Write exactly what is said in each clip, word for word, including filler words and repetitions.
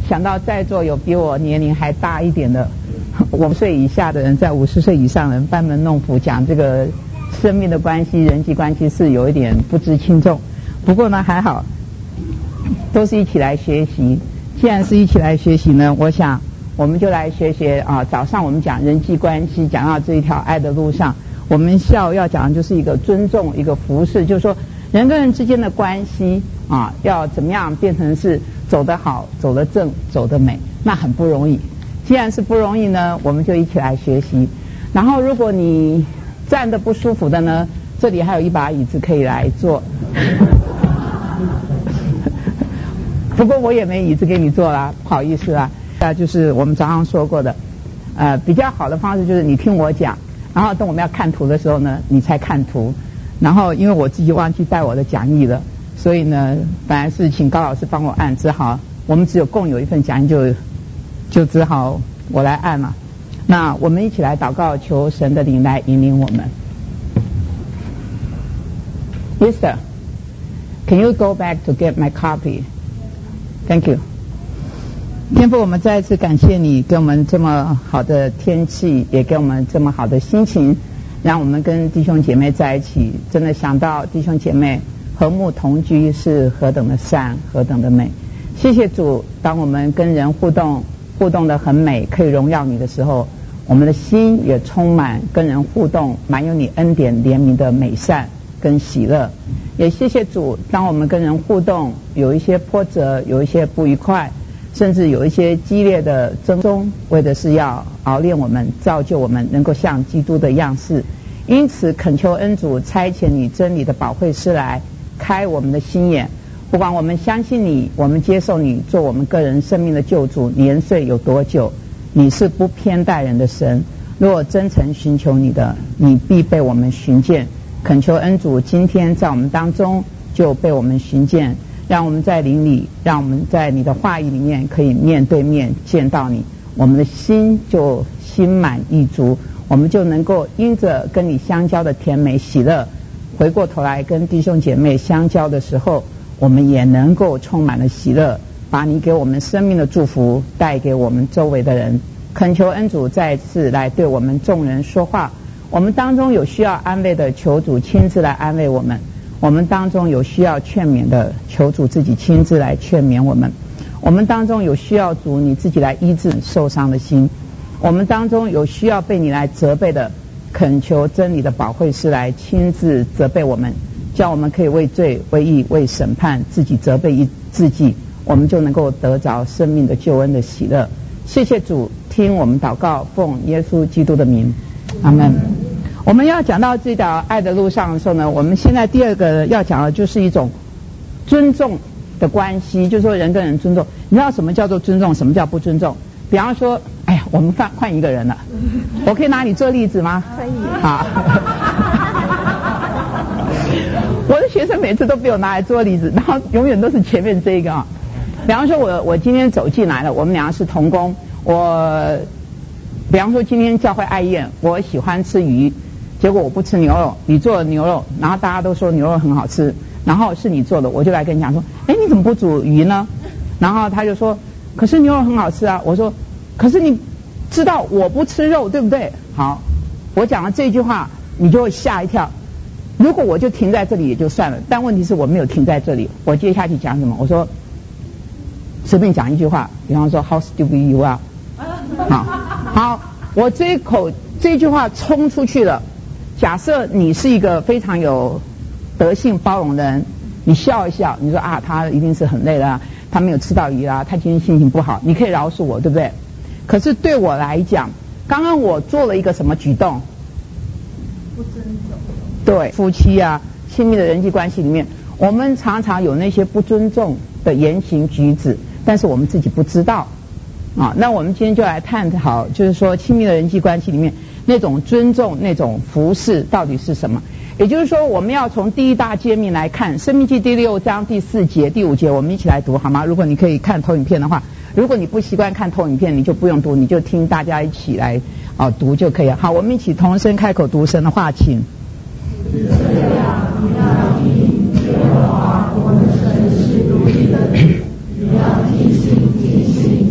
想到在座有比我年龄还大一点的，五十岁以下的人，在五十岁以上的人班门弄斧讲这个生命的关系、人际关系是有一点不知轻重。不过呢，还好，都是一起来学习。既然是一起来学习呢，我想我们就来学学啊。早上我们讲人际关系，讲到这一条爱的路上，我们下午要讲的就是一个尊重、一个服侍，就是说人跟人之间的关系啊，要怎么样变成是走得好、走得正、走得美，那很不容易。既然是不容易呢，我们就一起来学习。然后如果你站得不舒服的呢，这里还有一把椅子可以来坐。不过我也没椅子给你坐啦，不好意思啦。啊，就是我们早上说过的，呃，比较好的方式就是你听我讲，然后等我们要看图的时候呢，你才看图。然后因为我自己忘记带我的讲义了，所以呢，本来是请高老师帮我按，只好我们只有共有一份讲义，就就只好我来按了。那我们一起来祷告，求神的灵来引领我们。Mister, can you go back to get my copy? Thank you. 天父，我们再一次感谢你给我们这么好的天气，也给我们这么好的心情，让我们跟弟兄姐妹在一起。真的想到弟兄姐妹和睦同居是何等的善，何等的美。谢谢主，当我们跟人互动互动得很美，可以荣耀你的时候，我们的心也充满跟人互动满有你恩典怜悯的美善跟喜乐。也谢谢主，当我们跟人互动有一些波折，有一些不愉快，甚至有一些激烈的争锋，为的是要熬炼我们，造就我们能够像基督的样式。因此恳求恩主差遣你真理的保惠师来开我们的心眼，不管我们相信你，我们接受你做我们个人生命的救主，年岁有多久，你是不偏待人的神。若真诚寻求你的，你必被我们寻见。恳求恩主今天在我们当中就被我们寻见，让我们在灵里，让我们在你的话语里面可以面对面见到你，我们的心就心满意足，我们就能够因着跟你相交的甜美喜乐，回过头来跟弟兄姐妹相交的时候，我们也能够充满了喜乐，把你给我们生命的祝福带给我们周围的人。恳求恩主再次来对我们众人说话，我们当中有需要安慰的，求主亲自来安慰我们；我们当中有需要劝勉的，求主自己亲自来劝勉我们；我们当中有需要主你自己来医治受伤的心；我们当中有需要被你来责备的，恳求真理的保惠师来亲自责备我们，叫我们可以为罪、为义、为审判自己责备自己，我们就能够得着生命的救恩的喜乐。谢谢主，听我们祷告，奉耶稣基督的名，阿们。我们要讲到这条爱的路上的时候呢，我们现在第二个要讲的就是一种尊重的关系，就是说人跟人尊重。你知道什么叫做尊重，什么叫不尊重？比方说，哎呀，我们换换一个人了，我可以拿你做例子吗？可以。好。我的学生每次都被我拿来做例子，然后永远都是前面这一个啊。比方说我我今天走进来了，我们两个是同工，我比方说今天教会爱宴，我喜欢吃鱼，结果我不吃牛肉，你做的牛肉，然后大家都说牛肉很好吃，然后是你做的，我就来跟你讲说，哎，你怎么不煮鱼呢？然后他就说，可是牛肉很好吃啊。我说，可是你知道我不吃肉，对不对？好，我讲了这句话，你就会吓一跳。如果我就停在这里也就算了，但问题是我没有停在这里，我接下去讲什么？我说随便讲一句话，比方说 How stupid you are。 好好，我这一口这句话冲出去了，假设你是一个非常有德性包容的人，你笑一笑，你说啊他一定是很累了，他没有吃到鱼啦，他今天心情不好，你可以饶恕我，对不对？可是对我来讲，刚刚我做了一个什么举动？不尊重。对，夫妻啊，亲密的人际关系里面，我们常常有那些不尊重的言行举止，但是我们自己不知道啊。那我们今天就来探讨，就是说亲密的人际关系里面那种尊重、那种服侍到底是什么？也就是说，我们要从第一大诫命来看，《申命记》第六章第四节、第五节，我们一起来读好吗？如果你可以看投影片的话，如果你不习惯看投影片，你就不用读，你就听大家一起来啊读就可以了。好，我们一起同声开口读神的话，请。 这样，你要听耶和华我们神是独一的，你要尽心尽性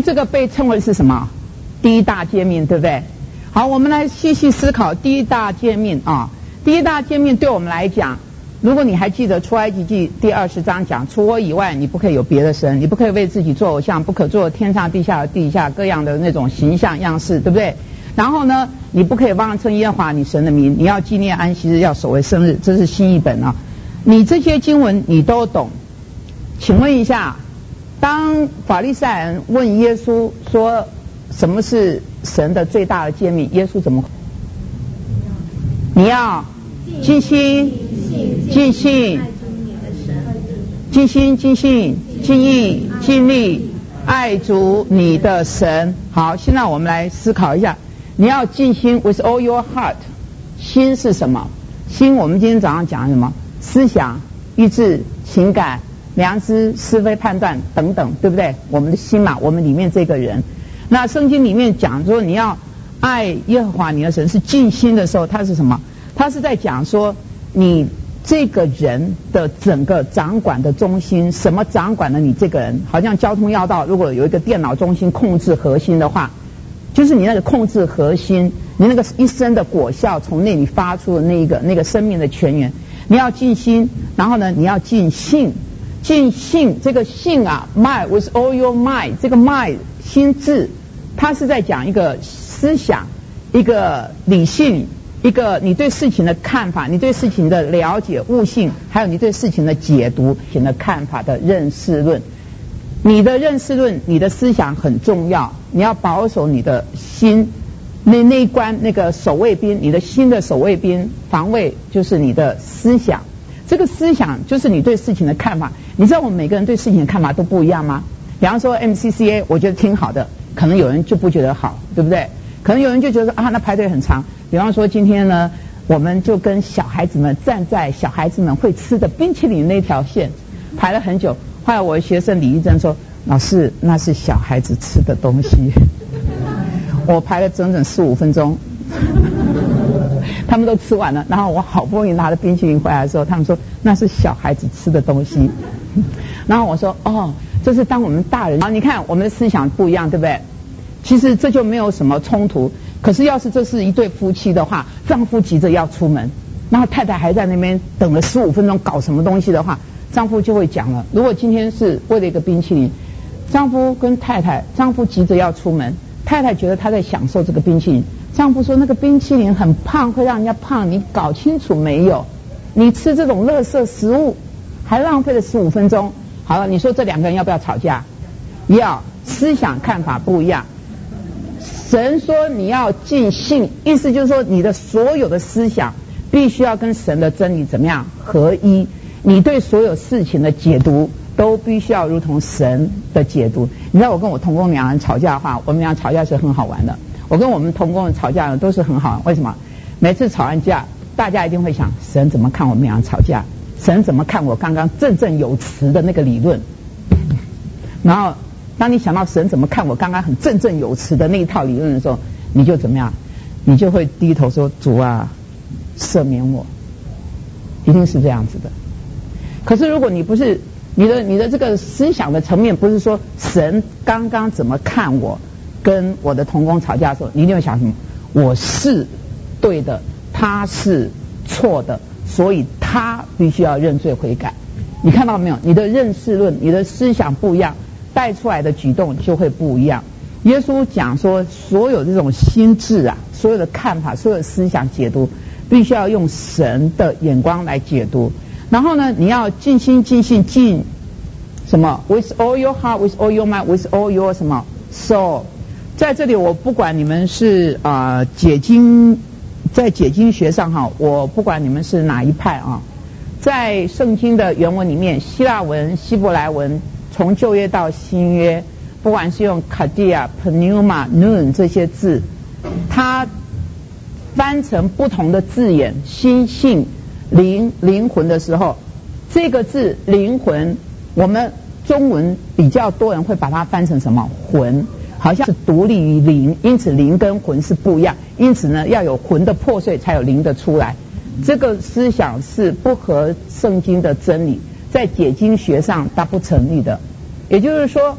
这个被称为是什么？第一大诫命，对不对？好，我们来细细思考第一大诫命啊。第一大诫命对我们来讲，如果你还记得出埃及记第二十章讲，除我以外你不可以有别的神，你不可以为自己做偶像，不可做天上地下地下各样的那种形象样式，对不对？然后呢，你不可以妄称耶和华你神的名，你要纪念安息日，要守为圣日，这是新译本啊。你这些经文你都懂，请问一下，当法利赛人问耶稣说什么是神的最大的诫命，耶稣怎么？你要尽心、尽性、尽心、尽性、尽意、尽力爱主你的神。好，现在我们来思考一下，你要尽心 with all your heart， 心是什么？心我们今天早上讲什么？思想、意志、情感、良知、是非判断等等，对不对？我们的心嘛，我们里面这个人。那圣经里面讲说你要爱耶和华你的神是尽心的时候，它是什么？它是在讲说你这个人的整个掌管的中心，什么掌管了你这个人？好像交通要道如果有一个电脑中心控制核心的话，就是你那个控制核心，你那个一生的果效从那里发出的那一个那个生命的泉源。你要尽心，然后呢你要尽性，尽性这个性啊 mind with all your mind， 这个 mind 心智，它是在讲一个思想，一个理性，一个你对事情的看法，你对事情的了解悟性，还有你对事情的解读事情的看法的认识论。你的认识论，你的思想很重要，你要保守你的心，那那一关那个守卫兵，你的心的守卫兵防卫就是你的思想，这个思想就是你对事情的看法。你知道我们每个人对事情的看法都不一样吗？比方说 M C C A 我觉得挺好的，可能有人就不觉得好，对不对？可能有人就觉得啊那排队很长。比方说今天呢，我们就跟小孩子们站在小孩子们会吃的冰淇淋那条线排了很久，后来我的学生李一珍说，老师那是小孩子吃的东西。我排了整整十五分钟，他们都吃完了，然后我好不容易拿了冰淇淋回来的时候，他们说那是小孩子吃的东西。然后我说哦，这是当我们大人，好，你看我们的思想不一样，对不对？其实这就没有什么冲突。可是要是这是一对夫妻的话，丈夫急着要出门，然后太太还在那边等了十五分钟搞什么东西的话，丈夫就会讲了。如果今天是为了一个冰淇淋，丈夫跟太太，丈夫急着要出门，太太觉得他在享受这个冰淇淋，丈夫说那个冰淇淋很胖，会让人家胖，你搞清楚没有？你吃这种垃圾食物还浪费了十五分钟。好了，你说这两个人要不要吵架？要，思想看法不一样。神说你要尽性，意思就是说你的所有的思想必须要跟神的真理怎么样合一，你对所有事情的解读都必须要如同神的解读。你知道我跟我同工两人吵架的话，我们俩吵架是很好玩的。我跟我们同工吵架呢都是很好玩，为什么？每次吵完架，大家一定会想神怎么看我们俩吵架，神怎么看我刚刚振振有词的那个理论。然后当你想到神怎么看我刚刚很振振有词的那一套理论的时候，你就怎么样？你就会低头说主啊赦免我，一定是这样子的。可是如果你不是你的你的这个思想的层面不是说神刚刚怎么看我跟我的同工吵架的时候，你一定会想什么？我是对的，他是错的，所以他必须要认罪悔改。你看到没有？你的认识论，你的思想不一样，带出来的举动就会不一样。耶稣讲说，所有这种心智啊，所有的看法，所有的思想解读，必须要用神的眼光来解读。然后呢，你要尽心尽性尽什么 ？With all your heart, with all your mind, with all your 什么 soul。在这里，我不管你们是啊、呃、解经，在解经学上哈，我不管你们是哪一派啊，在圣经的原文里面，希腊文、希伯来文，从旧约到新约，不管是用 Kardia、Pneuma、Nun 这些字，它翻成不同的字眼，心性、灵、灵魂的时候，这个字灵魂，我们中文比较多人会把它翻成什么？魂，好像是独立于灵，因此灵跟魂是不一样，因此呢，要有魂的破碎才有灵的出来。这个思想是不合圣经的真理，在解经学上它不成立的。也就是说，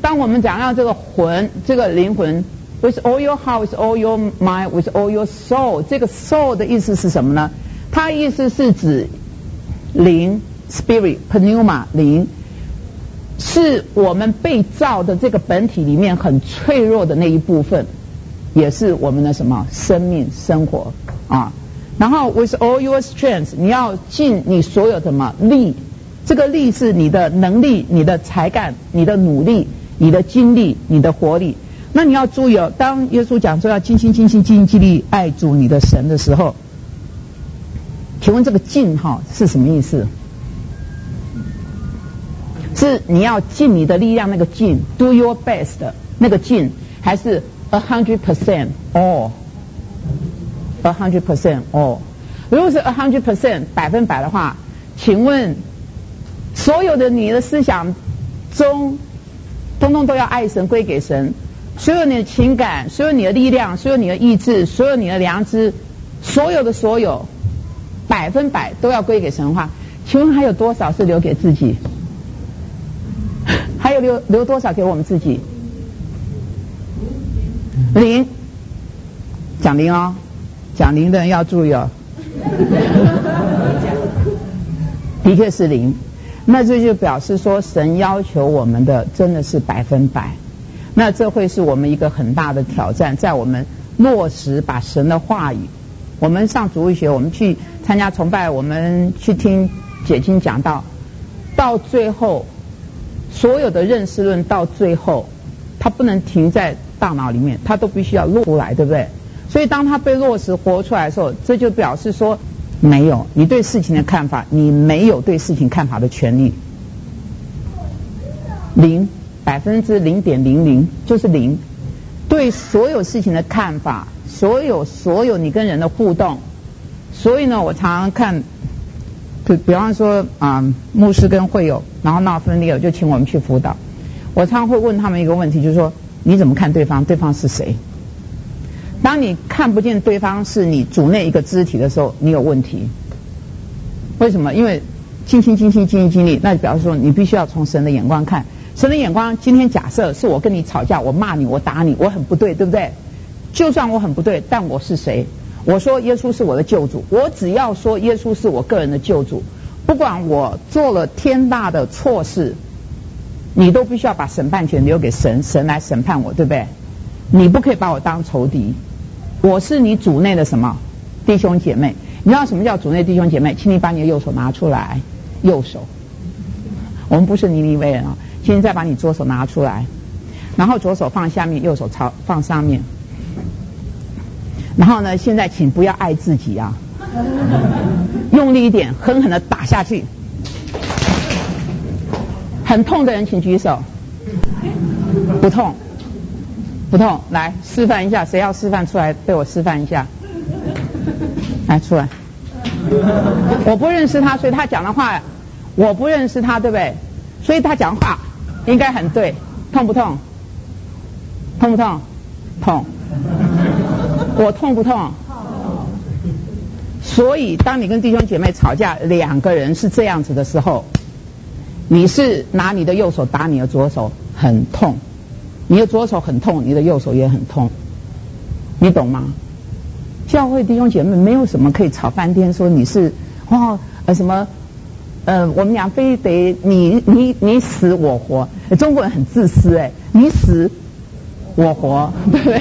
当我们讲到这个魂，这个灵魂 ，with all your heart, with all your mind, with all your soul， 这个 soul 的意思是什么呢？它意思是指灵 ，spirit pneuma 灵，是我们被造的这个本体里面很脆弱的那一部分，也是我们的什么生命生活啊。然后 with all your strength， 你要尽你所有的什么力，这个力是你的能力、你的才干、你的努力、你的精力、你的活力。那你要注意哦，当耶稣讲说要尽心尽心尽心尽力爱主你的神的时候，请问这个尽哈是什么意思？是你要尽你的力量那个尽 ，do your best 那个尽，还是 a hundred percent all？a hundred percent all。如果是 a hundred percent 百分百的话，请问所有的你的思想中，通通都要爱神归给神，所有你的情感，所有你的力量，所有你的意志，所有你的良知，所有的所有百分百都要归给神的话，请问还有多少是留给自己？还有留留多少给我们自己？零，讲零哦，讲零的人要注意哦。的确是零，那这就表示说神要求我们的真的是百分百，那这会是我们一个很大的挑战，在我们落实把神的话语，我们上主日学，我们去参加崇拜，我们去听解经讲道，到最后所有的认识论到最后它不能停在大脑里面，它都必须要落出来，对不对？所以当它被落实活出来的时候，这就表示说没有你对事情的看法，你没有对事情看法的权利，零，百分之零点零零就是零，对所有事情的看法，所有所有你跟人的互动。所以呢，我常常看，比比方说啊、呃，牧师跟会友然后闹分裂了，就请我们去辅导，我常常会问他们一个问题，就是说你怎么看对方？对方是谁？当你看不见对方是你主内一个肢体的时候，你有问题。为什么？因为尽心尽心尽心尽力，那就表示说你必须要从神的眼光看。神的眼光，今天假设是我跟你吵架，我骂你，我打你，我很不对，对不对？就算我很不对，但我是谁？我说耶稣是我的救主，我只要说耶稣是我个人的救主，不管我做了天大的错事，你都必须要把审判权留给神，神来审判我，对不对？你不可以把我当仇敌，我是你主内的什么弟兄姐妹？你知道什么叫主内弟兄姐妹？请你把你的右手拿出来，右手。我们不是尼尼微人啊，请你再把你左手拿出来，然后左手放下面，右手朝放上面。然后呢，现在请不要爱自己啊，用力一点，狠狠的打下去。很痛的人请举手。不痛，不痛，来示范一下，谁要示范出来？被我示范一下。来出来。我不认识他，所以他讲的话我不认识他，对不对？所以他讲话应该很对。痛不痛？痛不痛？痛。我痛不痛？所以当你跟弟兄姐妹吵架，两个人是这样子的时候，你是拿你的右手打你的左手，很痛，你的左手很痛，你的右手也很痛，你懂吗？教会弟兄姐妹没有什么可以吵翻天，说你是哦呃什么呃我们俩非得你你你死我活，中国人很自私哎，你死我活，对不对？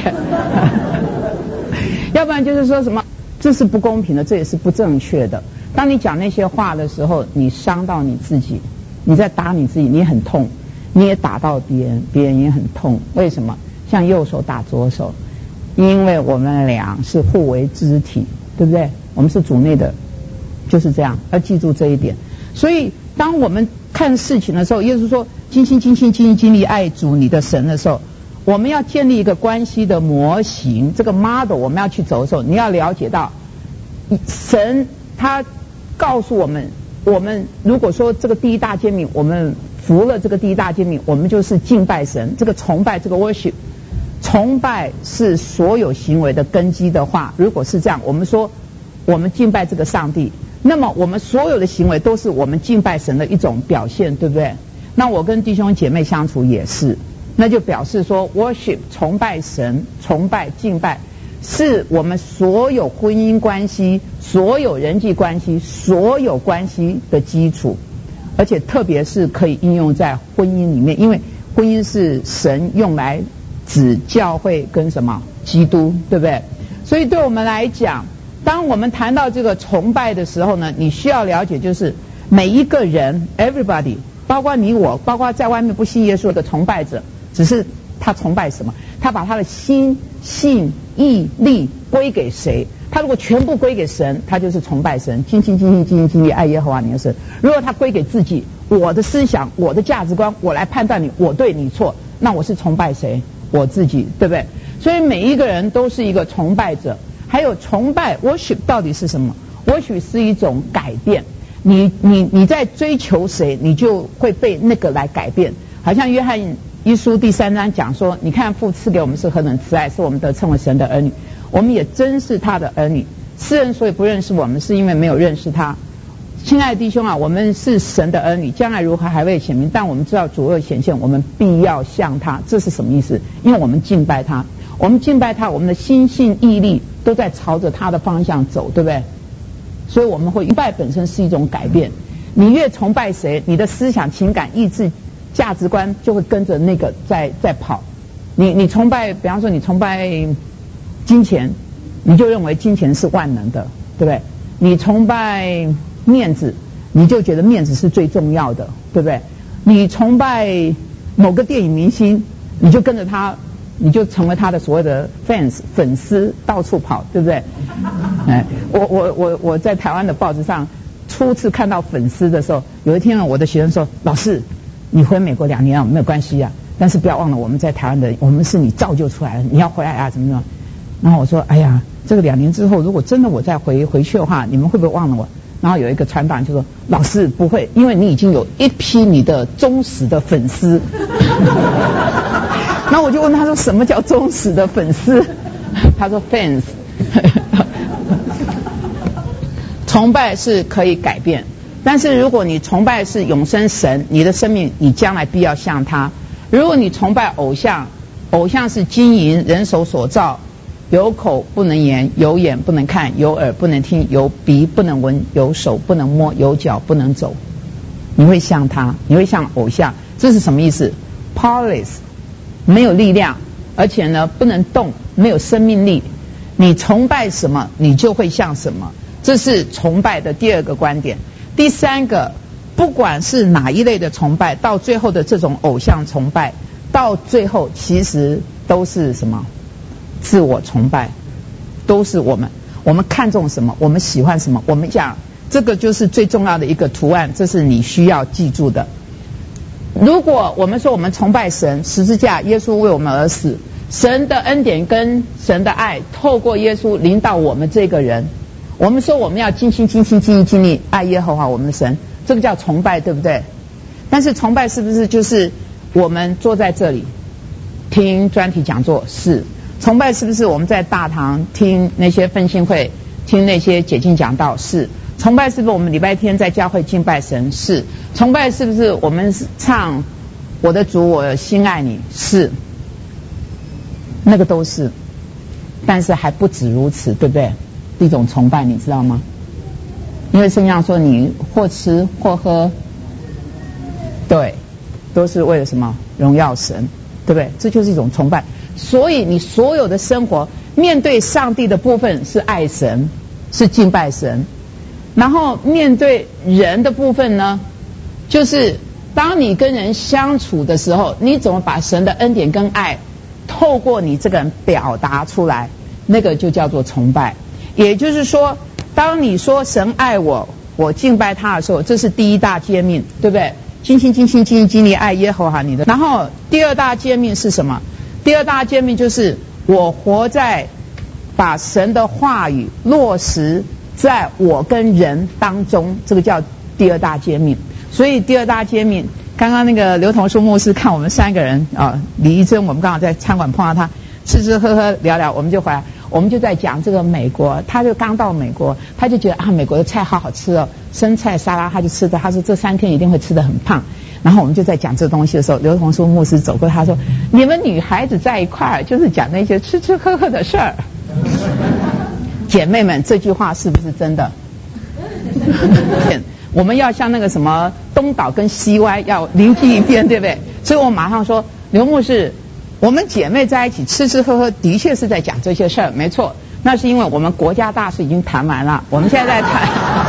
要不然就是说什么这是不公平的，这也是不正确的。当你讲那些话的时候，你伤到你自己，你在打你自己，你很痛，你也打到别人，别人也很痛。为什么？像右手打左手，因为我们俩是互为肢体，对不对？我们是主内的，就是这样，要记住这一点。所以当我们看事情的时候，耶稣说尽心尽心尽心尽力爱主你的神的时候，我们要建立一个关系的模型，这个 model 我们要去走的时候，你要了解到神他告诉我们，我们如果说这个第一大诫命，我们服了这个第一大诫命，我们就是敬拜神，这个崇拜，这个 worship， 崇拜是所有行为的根基的话，如果是这样，我们说我们敬拜这个上帝，那么我们所有的行为都是我们敬拜神的一种表现，对不对？那我跟弟兄姐妹相处也是， 那就表示说 worship 崇拜神，崇拜敬拜是我们所有婚姻关系、所有人际关系、所有关系的基础，而且特别是可以应用在婚姻里面，因为婚姻是神用来指教会跟什么基督，对不对？所以对我们来讲，当我们谈到这个崇拜的时候呢，你需要了解就是每一个人 everybody， 包括你我，包括在外面不信耶稣的崇拜者，只是他崇拜什么，他把他的心信意力归给谁，他如果全部归给神，他就是崇拜神，尽心尽心尽心尽力爱耶和华你的神。如果他归给自己，我的思想我的价值观我来判断你，我对你错，那我是崇拜谁？我自己，对不对？所以每一个人都是一个崇拜者。还有崇拜 worship 到底是什么？ worship 是一种改变，你你你在追求谁，你就会被那个来改变。好像约翰一书第三章讲说，你看父赐给我们是何等慈爱，是我们得称为神的儿女，我们也真是他的儿女。世人所以不认识我们，是因为没有认识他。亲爱的弟兄啊，我们是神的儿女，将来如何还未显明，但我们知道主若显现，我们必要像他。这是什么意思？因为我们敬拜他，我们敬拜他，我们的心性意力都在朝着他的方向走，对不对？所以我们会敬拜本身是一种改变，你越崇拜谁，你的思想情感意志价值观就会跟着那个在在跑。你你崇拜，比方说你崇拜金钱，你就认为金钱是万能的，对不对？你崇拜面子，你就觉得面子是最重要的，对不对？你崇拜某个电影明星，你就跟着他，你就成为他的所谓的 fans 粉丝，到处跑，对不对？哎，我我我我在台湾的报纸上初次看到粉丝的时候，有一天我的学生说：“老师，你回美国两年啊，没有关系啊，但是不要忘了我们在台湾的，我们是你造就出来的，你要回来啊，怎么怎么。”然后我说：“哎呀，这个两年之后，如果真的我再回回去的话，你们会不会忘了我？”然后有一个传达人就说：“老师不会，因为你已经有一批你的忠实的粉丝。”然后我就问他说：“什么叫忠实的粉丝？”他说 ：“fans。”崇拜是可以改变，但是如果你崇拜是永生神，你的生命你将来必要像他。如果你崇拜偶像，偶像是金银人手所造，有口不能言，有眼不能看，有耳不能听，有鼻不能闻，有手不能摸，有脚不能走，你会像他，你会像偶像。这是什么意思？ powerless， 没有力量，而且呢不能动，没有生命力。你崇拜什么，你就会像什么。这是崇拜的第二个观点。第三个，不管是哪一类的崇拜，到最后的这种偶像崇拜，到最后其实都是什么？自我崇拜，都是我们我们看重什么，我们喜欢什么，我们讲这个就是最重要的一个图案，这是你需要记住的。如果我们说我们崇拜神，十字架耶稣为我们而死，神的恩典跟神的爱透过耶稣临到我们这个人，我们说我们要尽心尽心尽意尽力爱耶和华我们的神，这个叫崇拜，对不对？但是崇拜是不是就是我们坐在这里听专题讲座？是。崇拜是不是我们在大堂听那些分享会，听那些解经讲道？是。崇拜是不是我们礼拜天在教会敬拜神？是。崇拜是不是我们唱我的主我心爱你？是。那个都是，但是还不止如此，对不对？一种崇拜你知道吗？因为圣经上说你或吃或喝，对，都是为了什么？荣耀神，对不对？这就是一种崇拜。所以你所有的生活面对上帝的部分是爱神，是敬拜神，然后面对人的部分呢，就是当你跟人相处的时候，你怎么把神的恩典跟爱透过你这个人表达出来，那个就叫做崇拜。也就是说，当你说神爱我，我敬拜他的时候，这是第一大诫命，对不对？尽心尽心尽心尽力爱耶和华你的。然后第二大诫命是什么？第二大诫命就是我活在把神的话语落实在我跟人当中，这个叫第二大诫命。所以第二大诫命，刚刚那个刘同书牧师看我们三个人啊，李一珍，我们刚好在餐馆碰到他，吃吃喝喝聊聊，我们就回来。 我们就在讲这个美国，他就刚到美国，他就觉得啊，美国的菜好好吃哦，生菜沙拉他就吃的，他说这三天一定会吃得很胖。然后我们就在讲这东西的时候，刘同书牧师走过，他说：“你们女孩子在一块儿就是讲那些吃吃喝喝的事儿。”姐妹们，这句话是不是真的？我们要像那个什么东倒跟西歪要灵机一变，对不对？所以我马上说，刘牧师，我们姐妹在一起吃吃喝喝，的确是在讲这些事儿，没错。那是因为我们国家大事已经谈完了，我们现在在谈，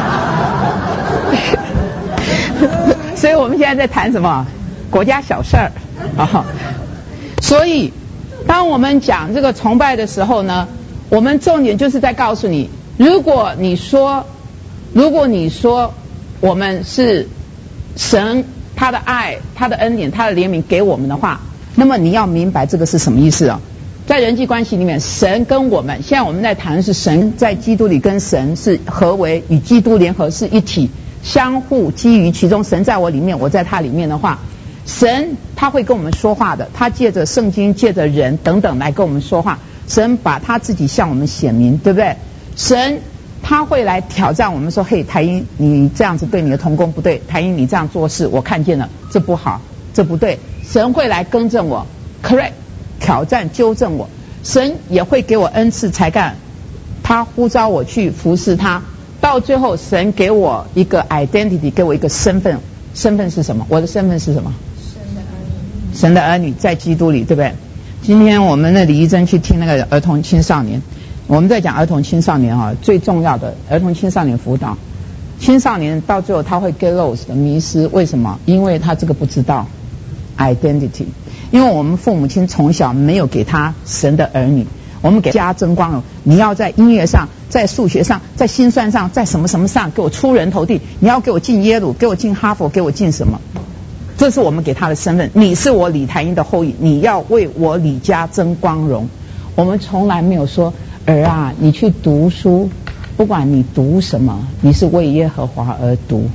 所以我们现在在谈什么？国家小事儿啊。所以，当我们讲这个崇拜的时候呢，我们重点就是在告诉你，如果你说，如果你说我们是神他的爱、他的恩典、他的怜悯给我们的话，那么你要明白这个是什么意思啊？在人际关系里面，神跟我们，现在我们在谈的是神在基督里跟神是合为与基督联合是一体，相互基于其中。神在我里面，我在他里面的话，神他会跟我们说话的，他借着圣经、借着人等等来跟我们说话。神把他自己向我们显明，对不对？神他会来挑战我们说，嘿，台英，你这样子对你的同工不对，台英你这样做事我看见了，这不好，这不对。神会来更正我 correct 挑战纠正我。神也会给我恩赐才干，他呼召我去服侍他，到最后神给我一个 identity， 给我一个身份。身份是什么？我的身份是什么？神的儿女。神的儿女在基督里，对不对？今天我们的李怡珍去听那个儿童青少年，我们在讲儿童青少年啊，最重要的儿童青少年辅导，青少年到最后他会 get lost 的迷失，为什么？因为他这个不知道 identity， 因为我们父母亲从小没有给他神的儿女，我们给家争光荣，你要在音乐上，在数学上，在心算上，在什么什么上给我出人头地，你要给我进耶鲁，给我进哈佛，给我进什么？这是我们给他的身份，你是我李台英的后裔，你要为我李家争光荣。我们从来没有说，儿啊，你去读书，不管你读什么，你是为耶和华而读。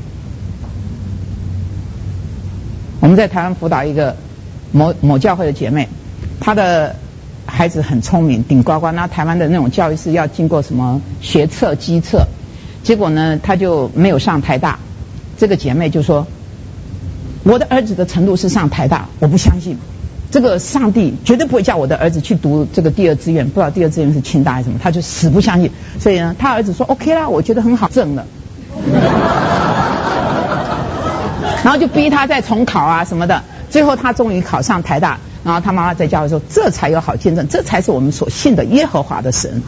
我们在台湾辅导一个某某教会的姐妹，她的孩子很聪明，顶呱呱。那台湾的那种教育是要经过什么学测、基测，结果呢，她就没有上台大。这个姐妹就说，我的儿子的程度是上台大，我不相信，这个上帝绝对不会叫我的儿子去读这个第二志愿，不知道第二志愿是清大还是什么，他就死不相信。所以呢，他儿子说 OK 啦，我觉得很好，正了。然后就逼他再重考啊什么的，最后他终于考上台大。然后他妈妈在教会说，这才有好见证，这才是我们所信的耶和华的神。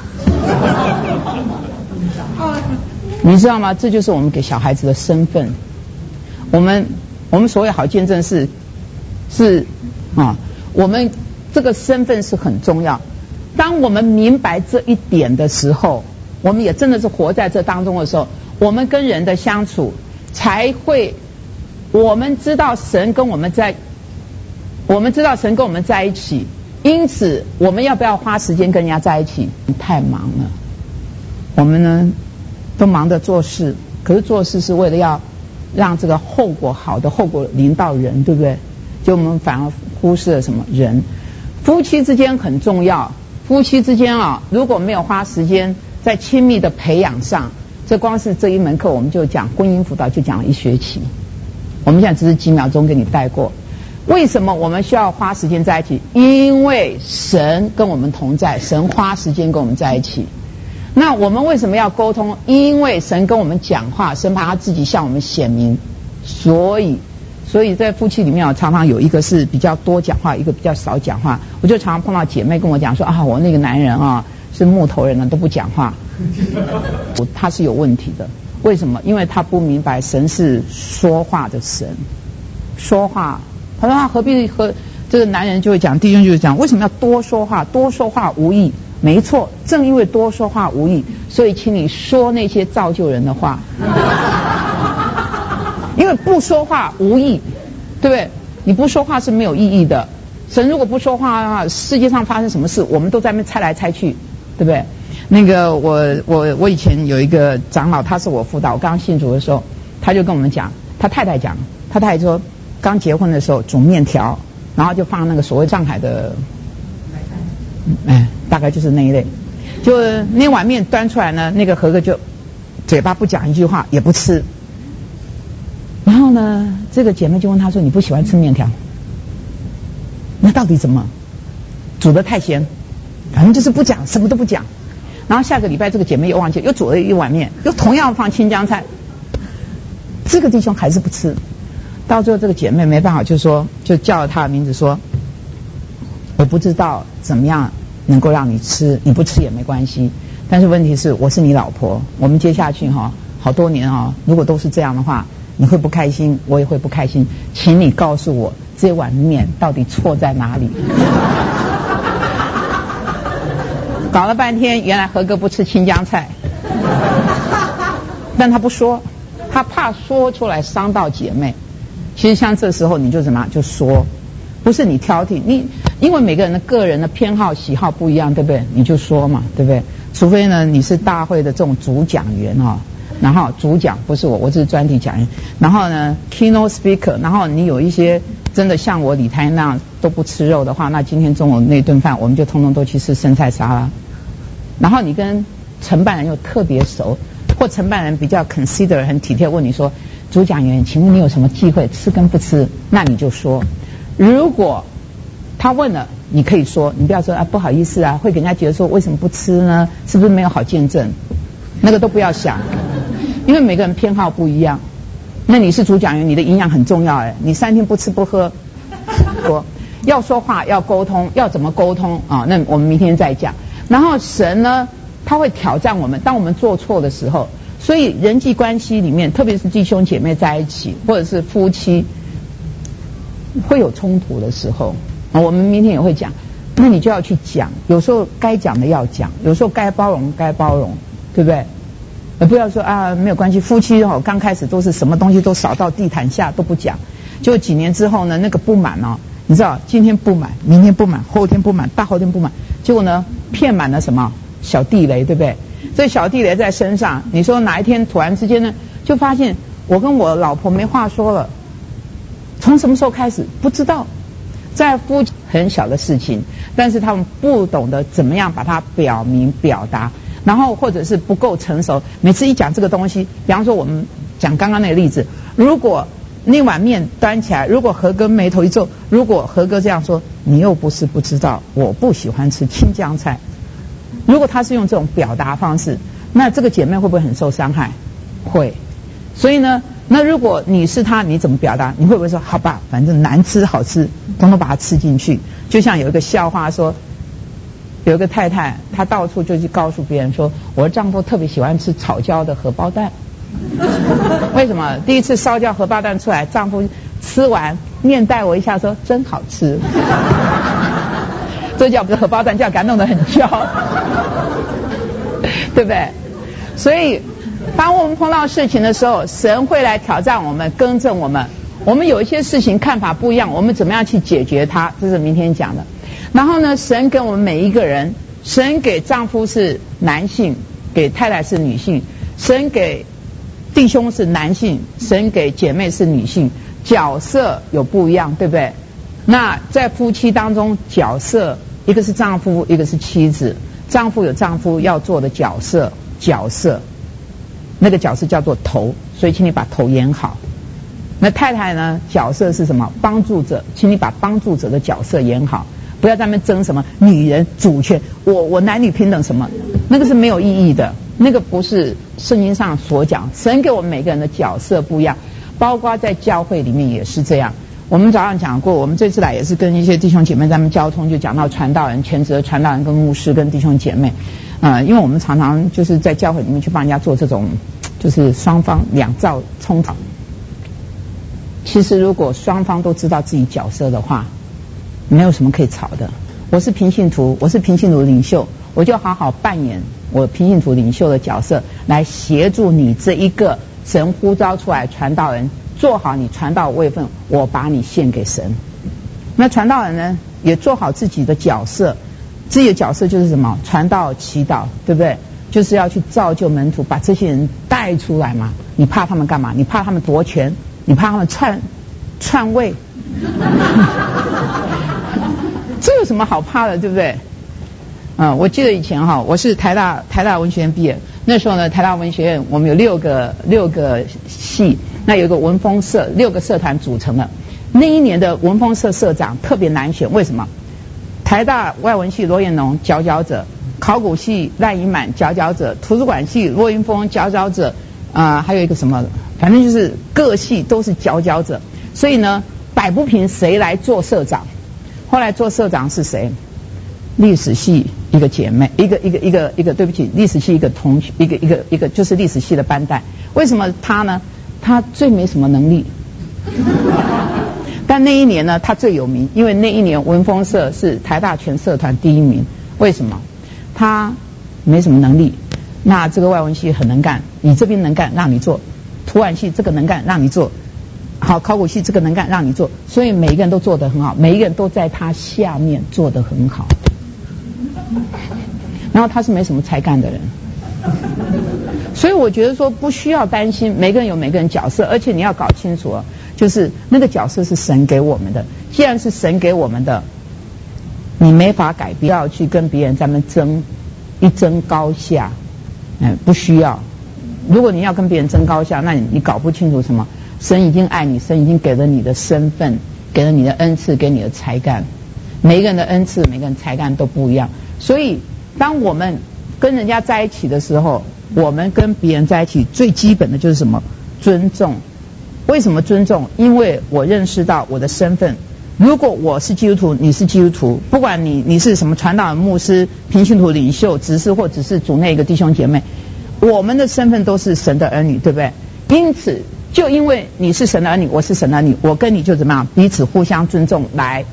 你知道吗？这就是我们给小孩子的身份。我们我们所谓好见证是是啊，我们这个身份是很重要。当我们明白这一点的时候，我们也真的是活在这当中的时候，我们跟人的相处才会，我们知道神跟我们在，我们知道神跟我们在一起，因此我们要不要花时间跟人家在一起？太忙了，我们呢都忙着做事，可是做事是为了要让这个后果好的后果临到人，对不对？就我们反而忽视了什么人？夫妻之间很重要，夫妻之间啊，如果没有花时间在亲密的培养上，这光是这一门课我们就讲婚姻辅导就讲了一学期，我们现在只是几秒钟给你带过。为什么我们需要花时间在一起？因为神跟我们同在，神花时间跟我们在一起。那我们为什么要沟通？因为神跟我们讲话，神把他自己向我们显明，所以所以在夫妻里面，我常常有一个是比较多讲话，一个比较少讲话。我就常常碰到姐妹跟我讲说啊，我那个男人啊是木头人了，都不讲话，他是有问题的。为什么？因为他不明白神是说话的神，说话。他说他何必和这个男人就会讲，弟兄就是讲，为什么要多说话？多说话无益。没错，正因为多说话无益，所以请你说那些造就人的话。因为不说话无益，对不对？你不说话是没有意义的。神如果不说话的话，世界上发生什么事，我们都在那边猜来猜去，对不对？那个我我我以前有一个长老，他是我辅导，我刚信主的时候，他就跟我们讲，他太太讲，他太太说，刚结婚的时候煮面条，然后就放那个所谓上海的，哎，大概就是那一类。 就那碗面端出来呢，那个和哥就嘴巴不讲一句话，也不吃。然后呢，这个姐妹就问他说：“你不喜欢吃面条？那到底怎么？煮得太咸？反正就是不讲，什么都不讲。”然后下个礼拜这个姐妹又忘记，又煮了一碗面，又同样放青江菜。这个弟兄还是不吃。到最后这个姐妹没办法，就说就叫了他的名字说：“我不知道怎么样能够让你吃，你不吃也没关系。但是问题是我是你老婆，我们接下去哈好多年啊，如果都是这样的话，你会不开心，我也会不开心。请你告诉我这碗面到底错在哪里？”搞了半天，原来和哥不吃青江菜，但他不说，他怕说出来伤到姐妹。其实像这时候你就怎么样就说，不是你挑剔，你因为每个人的个人的偏好喜好不一样，对不对？你就说嘛，对不对？除非呢你是大会的这种主讲员哈、哦，然后主讲不是我，我只是专题讲员，然后呢 keynote speaker， 然后你有一些真的像我李太那样都不吃肉的话，那今天中午那顿饭我们就通通都去吃生菜沙拉。然后你跟承办人又特别熟，或承办人比较 consider 很体贴，问你说：“主讲员，请问你有什么忌讳，吃跟不吃？”那你就说。如果他问了，你可以说，你不要说啊不好意思啊，会给人家觉得说为什么不吃呢？是不是没有好见证？那个都不要想，因为每个人偏好不一样。那你是主讲员，你的营养很重要哎，你三天不吃不喝，说要说话要沟通，要怎么沟通啊？那我们明天再讲。然后神呢，他会挑战我们，当我们做错的时候，所以人际关系里面，特别是弟兄姐妹在一起，或者是夫妻，会有冲突的时候，我们明天也会讲，那你就要去讲，有时候该讲的要讲，有时候该包容该包容，对不对？呃，不要说啊没有关系，夫妻哦刚开始都是什么东西都扫到地毯下都不讲，就几年之后呢，那个不满哦，你知道今天不满，明天不满，后天不满，大后天不满，结果呢骗满了什么小地雷，对不对？这小地雷在身上，你说哪一天突然之间呢，就发现我跟我老婆没话说了。从什么时候开始不知道，在夫妻很小的事情，但是他们不懂得怎么样把它表明表达，然后或者是不够成熟。每次一讲这个东西，比方说我们讲刚刚那个例子，如果那碗面端起来，如果和哥眉头一皱，如果和哥这样说：“你又不是不知道，我不喜欢吃青江菜。”如果他是用这种表达方式，那这个姐妹会不会很受伤害？会。所以呢，那如果你是他，你怎么表达？你会不会说好吧，反正难吃好吃，统统把它吃进去？就像有一个笑话说，有一个太太，她到处就去告诉别人说，我的丈夫特别喜欢吃炒焦的荷包蛋。为什么？第一次烧焦荷包蛋出来，丈夫吃完面带我一下说真好吃。这叫不是荷包蛋，叫给他弄得很焦，对不对？所以当我们碰到事情的时候，神会来挑战我们，更正我们。我们有一些事情看法不一样，我们怎么样去解决它？这是明天讲的。然后呢，神给我们每一个人，神给丈夫是男性，给太太是女性；神给弟兄是男性，神给姐妹是女性，角色有不一样，对不对？那在夫妻当中，角色一个是丈夫，一个是妻子。丈夫有丈夫要做的角色，角色那个角色叫做头，所以请你把头演好。那太太呢，角色是什么？帮助者，请你把帮助者的角色演好，不要在那边争什么女人主权，我我男女平等什么，那个是没有意义的，那个不是圣经上所讲。神给我们每个人的角色不一样，包括在教会里面也是这样。我们早上讲过，我们这次来也是跟一些弟兄姐妹在那边交通，就讲到传道人、全职的传道人跟牧师跟弟兄姐妹，呃，因为我们常常就是在教会里面去帮人家做这种，就是双方两造冲突。其实如果双方都知道自己角色的话，没有什么可以吵的。我是平信徒，我是平信徒领袖，我就好好扮演我平信徒领袖的角色，来协助你这一个神呼召出来传道人，做好你传道位分，我把你献给神。那传道人呢，也做好自己的角色，自己的角色就是什么？传道祈祷，对不对？就是要去造就门徒，把这些人带出来嘛。你怕他们干嘛？你怕他们夺权？你怕他们篡篡位？这有什么好怕的，对不对？ 嗯，我记得以前哈，我是台大台大文学院毕业，那时候呢，台大文学院我们有六个六个系，那有一个文风社，六个社团组成的。那一年的文风社社长特别难选，为什么？台大外文系罗彦农佼佼者，考古系赖以满佼佼者，图书馆系骆云峰佼佼者，啊、呃，还有一个什么，反正就是各系都是佼佼者，所以呢，摆不平谁来做社长。后来做社长是谁？历史系一个姐妹，一个一个一个一个，对不起，历史系一个同学，一个一个一个就是历史系的班带。为什么他呢？他最没什么能力。但那一年呢，他最有名，因为那一年文风社是台大全社团第一名。为什么？他没什么能力，那这个外文系很能干，你这边能干让你做，图版系这个能干让你做，好，考古系这个能干让你做，所以每一个人都做得很好，每一个人都在他下面做得很好。然后他是没什么才干的人，所以我觉得说不需要担心，每个人有每个人角色，而且你要搞清楚，就是那个角色是神给我们的，既然是神给我们的，你没法改变，不要去跟别人在那争一争高下，嗯，不需要。如果你要跟别人争高下，那你你搞不清楚什么，神已经爱你，神已经给了你的身份，给了你的恩赐，给你的才干，每一个人的恩赐，每个人才干都不一样，所以当我们跟人家在一起的时候，我们跟别人在一起最基本的就是什么？尊重。为什么尊重？因为我认识到我的身份。如果我是基督徒，你是基督徒，不管你你是什么传道人、牧师、平信徒领袖、执事，或只是主内一个弟兄姐妹，我们的身份都是神的儿女，对不对？因此，就因为你是神的儿女，我是神的儿女，我跟你就怎么样？彼此互相尊重，来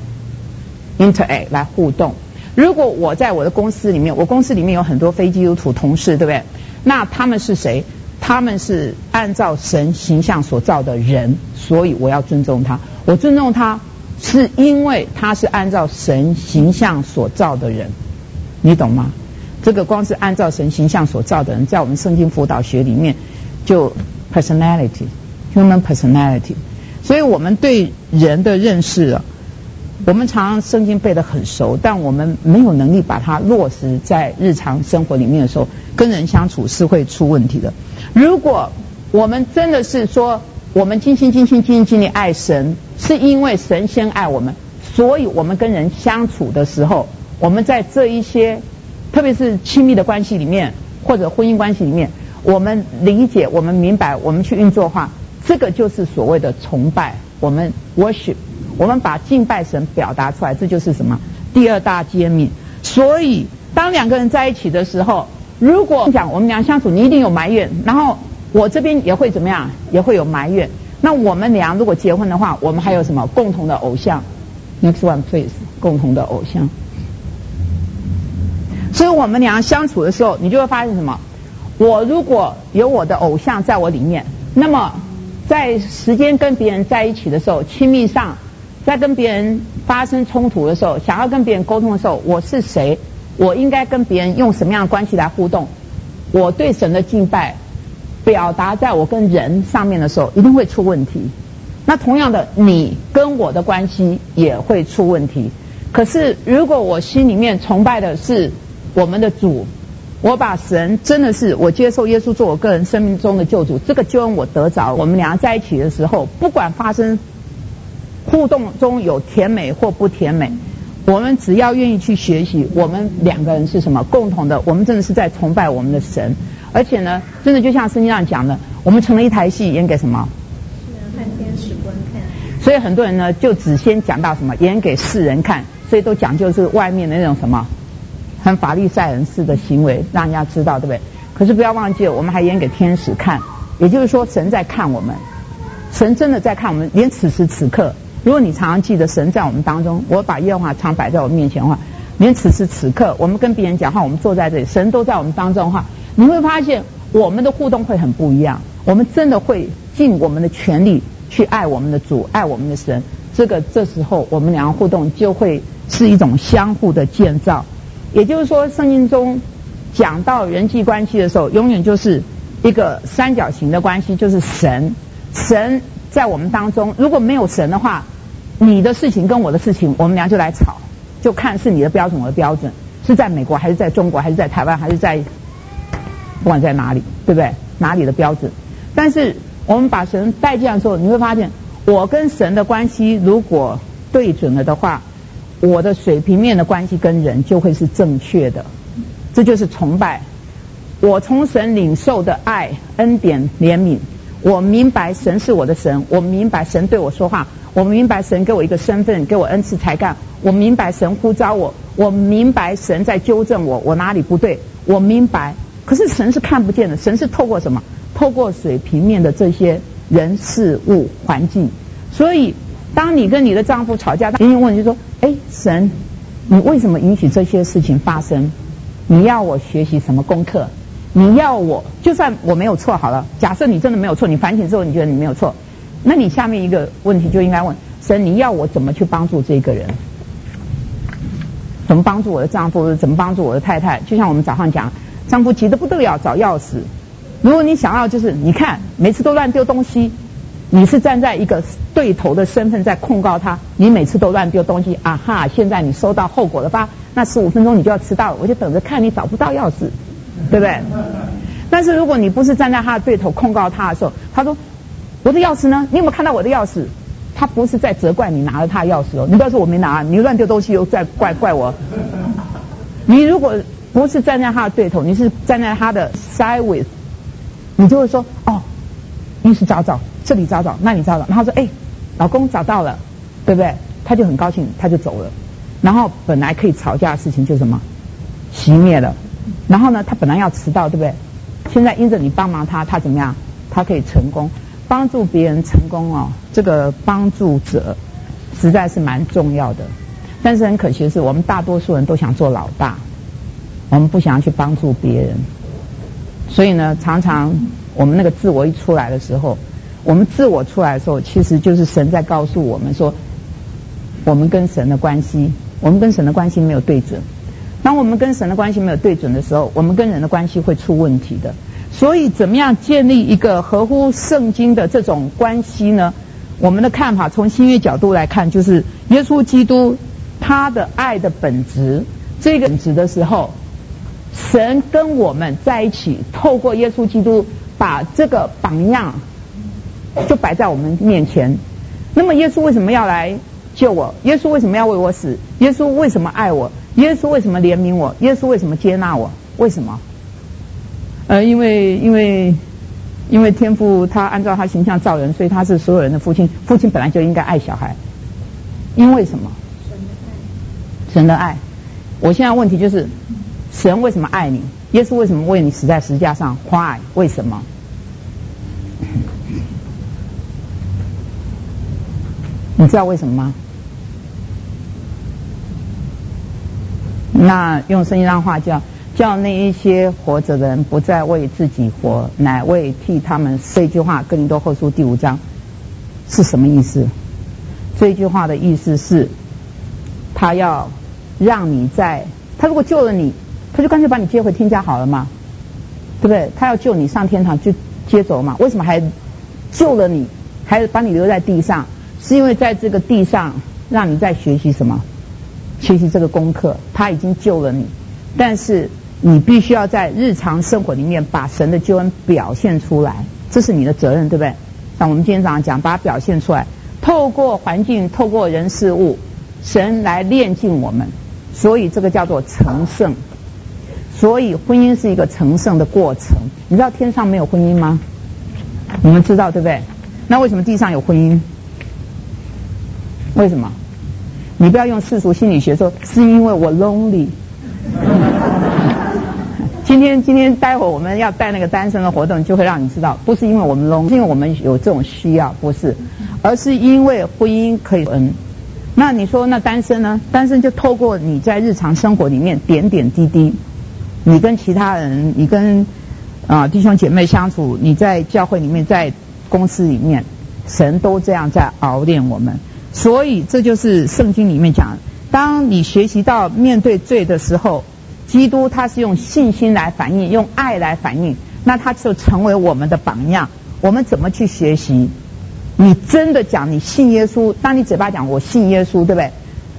interact 来互动。如果我在我的公司里面，我公司里面有很多非基督徒同事，对不对？那他们是谁？他们是按照神形象所造的人，所以我要尊重他。我尊重他是因为他是按照神形象所造的人，你懂吗？这个光是按照神形象所造的人，在我们圣经辅导学里面就 personality human personality， 所以我们对人的认识啊，我们常常圣经背得很熟，但我们没有能力把它落实在日常生活里面的时候，跟人相处是会出问题的。如果我们真的是说我们尽心尽心尽心尽力爱神，是因为神先爱我们，所以我们跟人相处的时候，我们在这一些特别是亲密的关系里面或者婚姻关系里面，我们理解，我们明白，我们去运作的话，这个就是所谓的崇拜，我们 worship， 我们把敬拜神表达出来，这就是什么？第二大诫命。所以当两个人在一起的时候，如果讲我们俩相处你一定有埋怨，然后我这边也会怎么样，也会有埋怨，那我们俩如果结婚的话，我们还有什么共同的偶像？ Next one please， 共同的偶像。所以我们俩相处的时候，你就会发现什么？我如果有我的偶像在我里面，那么在时间跟别人在一起的时候，亲密上，在跟别人发生冲突的时候，想要跟别人沟通的时候，我是谁？我应该跟别人用什么样的关系来互动？我对神的敬拜表达在我跟人上面的时候，一定会出问题。那同样的，你跟我的关系也会出问题。可是如果我心里面崇拜的是我们的主，我把神真的是我接受耶稣做我个人生命中的救主，这个救恩我得着，我们俩在一起的时候，不管发生互动中有甜美或不甜美，我们只要愿意去学习，我们两个人是什么共同的？我们真的是在崇拜我们的神，而且呢，真的就像圣经上讲的，我们成了一台戏，演给什么？ 世人看天使观看。 所以很多人呢，就只先讲到什么演给世人看，所以都讲究是外面的那种什么很法利赛人式的行为，让人家知道，对不对？可是不要忘记了，我们还演给天使看，也就是说，神在看我们，神真的在看我们，连此时此刻。如果你常常记得神在我们当中，我把耶和华常摆在我面前的话，连此时此刻我们跟别人讲话，我们坐在这里，神都在我们当中的话，你会发现我们的互动会很不一样，我们真的会尽我们的全力去爱我们的主，爱我们的神。这个这时候我们两个互动就会是一种相互的建造。也就是说，圣经中讲到人际关系的时候，永远就是一个三角形的关系，就是神神在我们当中。如果没有神的话，你的事情跟我的事情，我们俩就来吵，就看是你的标准我的标准。 是在美国还是在中国还是在台湾还是在不管在哪里，对不对？哪里的标准？但是我们把神带进来的时候，你会发现我跟神的关系如果对准了的话，我的水平面的关系跟人就会是正确的。这就是崇拜。我从神领受的爱、恩典、怜悯，我明白神是我的神，我明白神对我说话，我明白神给我一个身份，给我恩赐才干，我明白神呼召我，我明白神在纠正我，我哪里不对，我明白。可是神是看不见的，神是透过什么？透过水平面的这些人事物环境。所以当你跟你的丈夫吵架，他一定问就说，哎，神你为什么允许这些事情发生？你要我学习什么功课？你要我就算我没有错好了，假设你真的没有错，你反省之后你觉得你没有错，那你下面一个问题就应该问神，你要我怎么去帮助这个人？怎么帮助我的丈夫？怎么帮助我的太太？就像我们早上讲，丈夫急得不得了找钥匙，如果你想要就是你看每次都乱丢东西，你是站在一个对头的身份在控告他，你每次都乱丢东西，啊哈，现在你收到后果了吧？那十五分钟你就要迟到了，我就等着看你找不到钥匙，对不对？但是如果你不是站在他的对头控告他的时候，他说我的钥匙呢？你有没有看到我的钥匙？他不是在责怪你拿了他的钥匙哦，你不要说我没拿，你乱丢东西又在怪怪我。你如果不是站在他的对头，你是站在他的 side with， 你就会说哦，于是找找这里找找那里找找，然后说哎，老公找到了，对不对？他就很高兴，他就走了。然后本来可以吵架的事情就什么熄灭了。然后呢，他本来要迟到，对不对？现在因着你帮忙他，他怎么样？他可以成功，帮助别人成功哦。这个帮助者实在是蛮重要的。但是很可惜的是，我们大多数人都想做老大，我们不想要去帮助别人。所以呢，常常我们那个自我一出来的时候，我们自我出来的时候，其实就是神在告诉我们说，我们跟神的关系，我们跟神的关系没有对准。当我们跟神的关系没有对准的时候，我们跟人的关系会出问题的。所以怎么样建立一个合乎圣经的这种关系呢？我们的看法从新约角度来看，就是耶稣基督他的爱的本质，这个本质的时候，神跟我们在一起，透过耶稣基督把这个榜样就摆在我们面前。那么耶稣为什么要来救我？耶稣为什么要为我死？耶稣为什么爱我？耶稣为什么怜悯我？耶稣为什么接纳我？为什么？呃，因为因为因为天父他按照他形象造人，所以他是所有人的父亲。父亲本来就应该爱小孩。因为什么？神的爱。我现在问题就是，神为什么爱你？耶稣为什么为你死在十字架上 ？Why？ 为什么？你知道为什么吗？那用圣经上话叫叫那一些活着的人不再为自己活，乃为替他们。这句话哥林多后书第五章是什么意思？这句话的意思是，他要让你在，他如果救了你，他就干脆把你接回天家好了嘛，对不对？他要救你上天堂就接走嘛，为什么还救了你，还把你留在地上？是因为在这个地上让你在学习什么？学习这个功课。他已经救了你，但是你必须要在日常生活里面把神的救恩表现出来，这是你的责任，对不对？像我们今天早上讲，把它表现出来，透过环境，透过人事物，神来炼净我们，所以这个叫做成圣。所以婚姻是一个成圣的过程。你知道天上没有婚姻吗？你们知道对不对？那为什么地上有婚姻？为什么？你不要用世俗心理学说是因为我 lonely。今天今天待会我们要带那个单身的活动，就会让你知道，不是因为我们 lonely， 是因为我们有这种需要，不是，而是因为婚姻可以恩。那你说那单身呢？单身就透过你在日常生活里面点点滴滴，你跟其他人，你跟啊、呃、弟兄姐妹相处，你在教会里面，在公司里面，神都这样在熬炼我们。所以这就是圣经里面讲，当你学习到面对罪的时候，基督他是用信心来反应，用爱来反应，那他就成为我们的榜样。我们怎么去学习？你真的讲你信耶稣，当你嘴巴讲我信耶稣，对不对？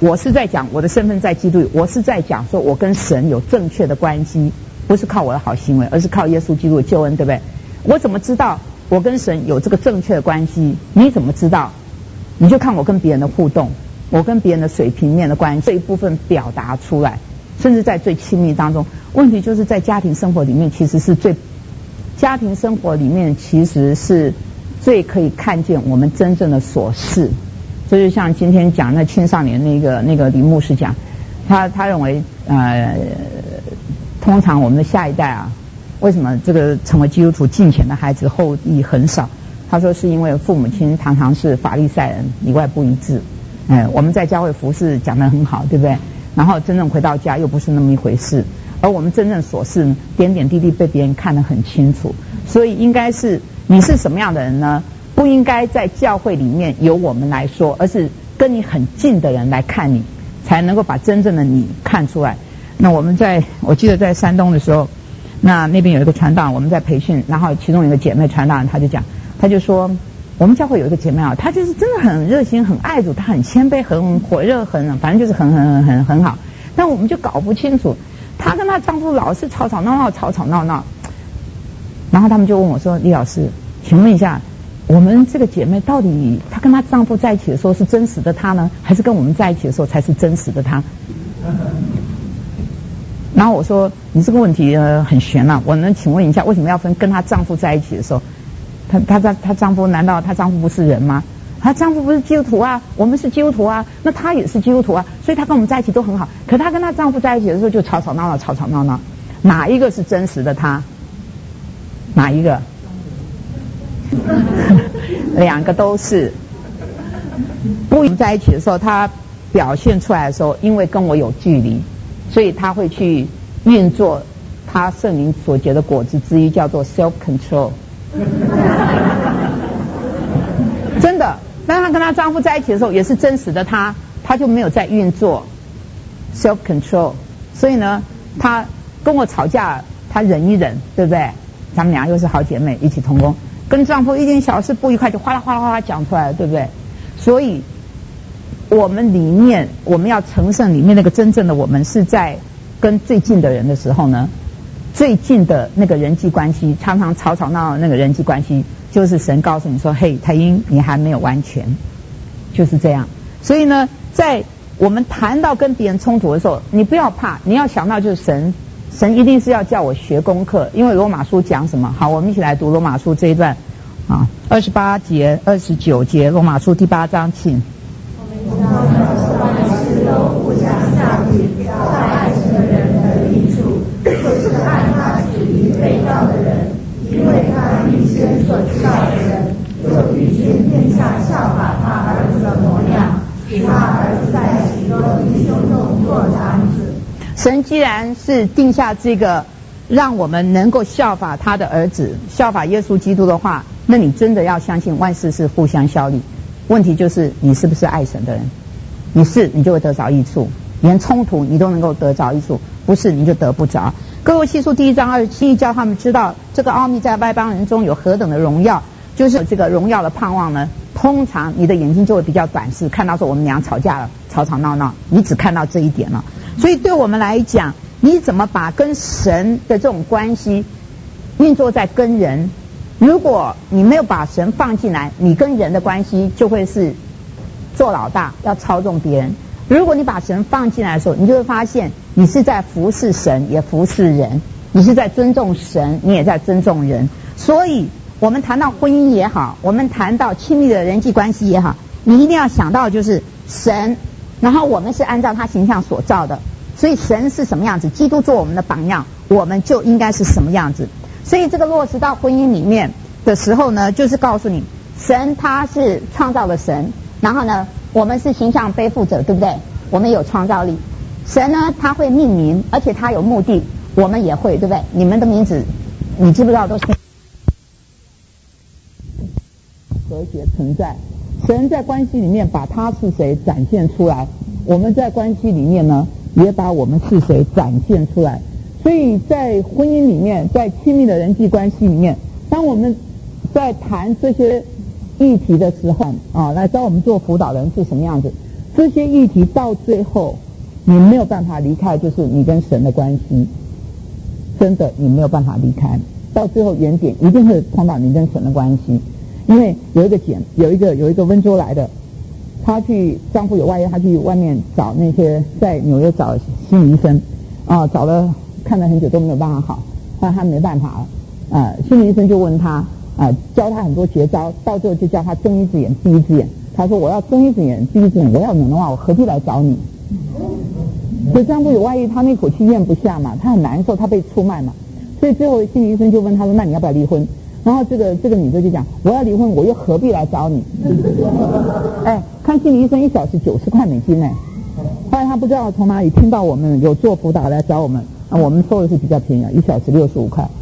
我是在讲我的身份在基督里，我是在讲说我跟神有正确的关系，不是靠我的好行为，而是靠耶稣基督的救恩，对不对？我怎么知道我跟神有这个正确的关系？你怎么知道？你就看我跟别人的互动，我跟别人的水平面的关系，这一部分表达出来，甚至在最亲密当中。问题就是在家庭生活里面，其实是最家庭生活里面其实是最可以看见我们真正的琐事。这就像今天讲那青少年那个那个李牧师讲，他他认为呃，通常我们的下一代啊，为什么这个成为基督徒敬虔的孩子后裔很少？他说是因为父母亲常常是法利赛人，里外不一致。哎，我们在教会服事讲得很好，对不对？然后真正回到家又不是那么一回事，而我们真正琐事呢，点点滴滴被别人看得很清楚。所以应该是你是什么样的人呢？不应该在教会里面由我们来说，而是跟你很近的人来看你，才能够把真正的你看出来。那我们在我记得在山东的时候，那那边有一个传道，我们在培训，然后其中有一个姐妹传道人，她就讲，她就说我们教会有一个姐妹啊，她就是真的很热心，很爱主，她很谦卑，很火热，很反正就是很很很很很好。但我们就搞不清楚，她跟她丈夫老是吵吵闹闹，吵吵闹闹。然后他们就问我说：“李老师，请问一下，我们这个姐妹到底她跟她丈夫在一起的时候是真实的她呢，还是跟我们在一起的时候才是真实的她？”然后我说：“你这个问题呃很悬啊，我能请问一下，为什么要分跟她丈夫在一起的时候？她她她她丈夫难道她丈夫不是人吗？她丈夫不是基督徒啊，我们是基督徒啊，那她也是基督徒啊，所以她跟我们在一起都很好。可她跟她丈夫在一起的时候就吵吵闹闹，吵吵闹闹，哪一个是真实的她？哪一个？两个都是。不在一起的时候，她表现出来的时候，因为跟我有距离，所以她会去运作她圣灵所结的果子之一，叫做 self control。真的，当她跟她丈夫在一起的时候，也是真实的她，她就没有在运作 self control。所以呢，她跟我吵架，她忍一忍，对不对？咱们俩又是好姐妹，一起同工，跟丈夫一点小事不愉快就哗啦哗啦哗啦讲出来了，对不对？所以我们里面我们要成圣里面那个真正的我们，是在跟最近的人的时候呢，最近的那个人际关系，常常吵吵闹闹的那个人际关系，就是神告诉你说，嘿，太英，你还没有完全，就是这样。所以呢，在我们谈到跟别人冲突的时候，你不要怕，你要想到就是神。神一定是要叫我学功课，因为罗马书讲什么？好，我们一起来读罗马书这一段啊，二十八节、二十九节，罗马书第八章，请。 我们知道万事都互相效力，叫爱神的人的益处，就是爱他属于被造的人，因为他预先所知道的人，就预先定下效法他儿子的模样，使他儿子在许多弟兄中做长子。 神既然是定下这个让我们能够效法他的儿子，效法耶稣基督的话，那你真的要相信万事是互相效力。问题就是你是不是爱神的人？你是，你就会得着益处，连冲突你都能够得着益处，不是你就得不着。哥罗西书第一章二十七叫他们知道这个奥秘在外邦人中有何等的荣耀，就是这个荣耀的盼望呢，通常你的眼睛就会比较短视，看到说我们俩吵架了，吵吵闹闹，你只看到这一点了。所以对我们来讲，你怎么把跟神的这种关系运作在跟人，如果你没有把神放进来，你跟人的关系就会是做老大，要操纵别人。如果你把神放进来的时候，你就会发现你是在服侍神也服侍人，你是在尊重神你也在尊重人。所以我们谈到婚姻也好，我们谈到亲密的人际关系也好，你一定要想到就是神，然后我们是按照他形象所造的，所以神是什么样子，基督做我们的榜样，我们就应该是什么样子。所以这个落实到婚姻里面的时候呢，就是告诉你神他是创造的神，然后呢我们是形象背负者，对不对？我们有创造力。神呢他会命名，而且他有目的，我们也会，对不对？你们的名字你知不知道都是和谐存在。神在关系里面把他是谁展现出来，我们在关系里面呢也把我们是谁展现出来。所以在婚姻里面，在亲密的人际关系里面，当我们在谈这些议题的时候啊，来找我们做辅导的人是什么样子？ 这些议题到最后你没有办法离开，就是你跟神的关系，真的你没有办法离开，到最后原点一定会碰到你跟神的关系。因为有一个姐，有一个有一个温州来的，她去丈夫有外遇，她去外面找那些在纽约找心理医生啊，找了看了很久都没有办法好，后来她没办法了，啊，心理医生就问她啊，教她很多绝招，到最后就叫她睁一只眼闭一只眼。她说我要睁一只眼闭一只眼，我要能的话我何必来找你？所以丈夫有外遇，她那口气咽不下嘛，她很难受，她被出卖嘛，所以最后心理医生就问她说，那你要不要离婚？然后这个这个女的就讲，我要离婚，我又何必来找你？哎，看心理医生一小时九十块美金呢。后来他不知道从哪里听到我们有做辅导来找我们，啊，我们收的是比较便宜，一小时六十五块。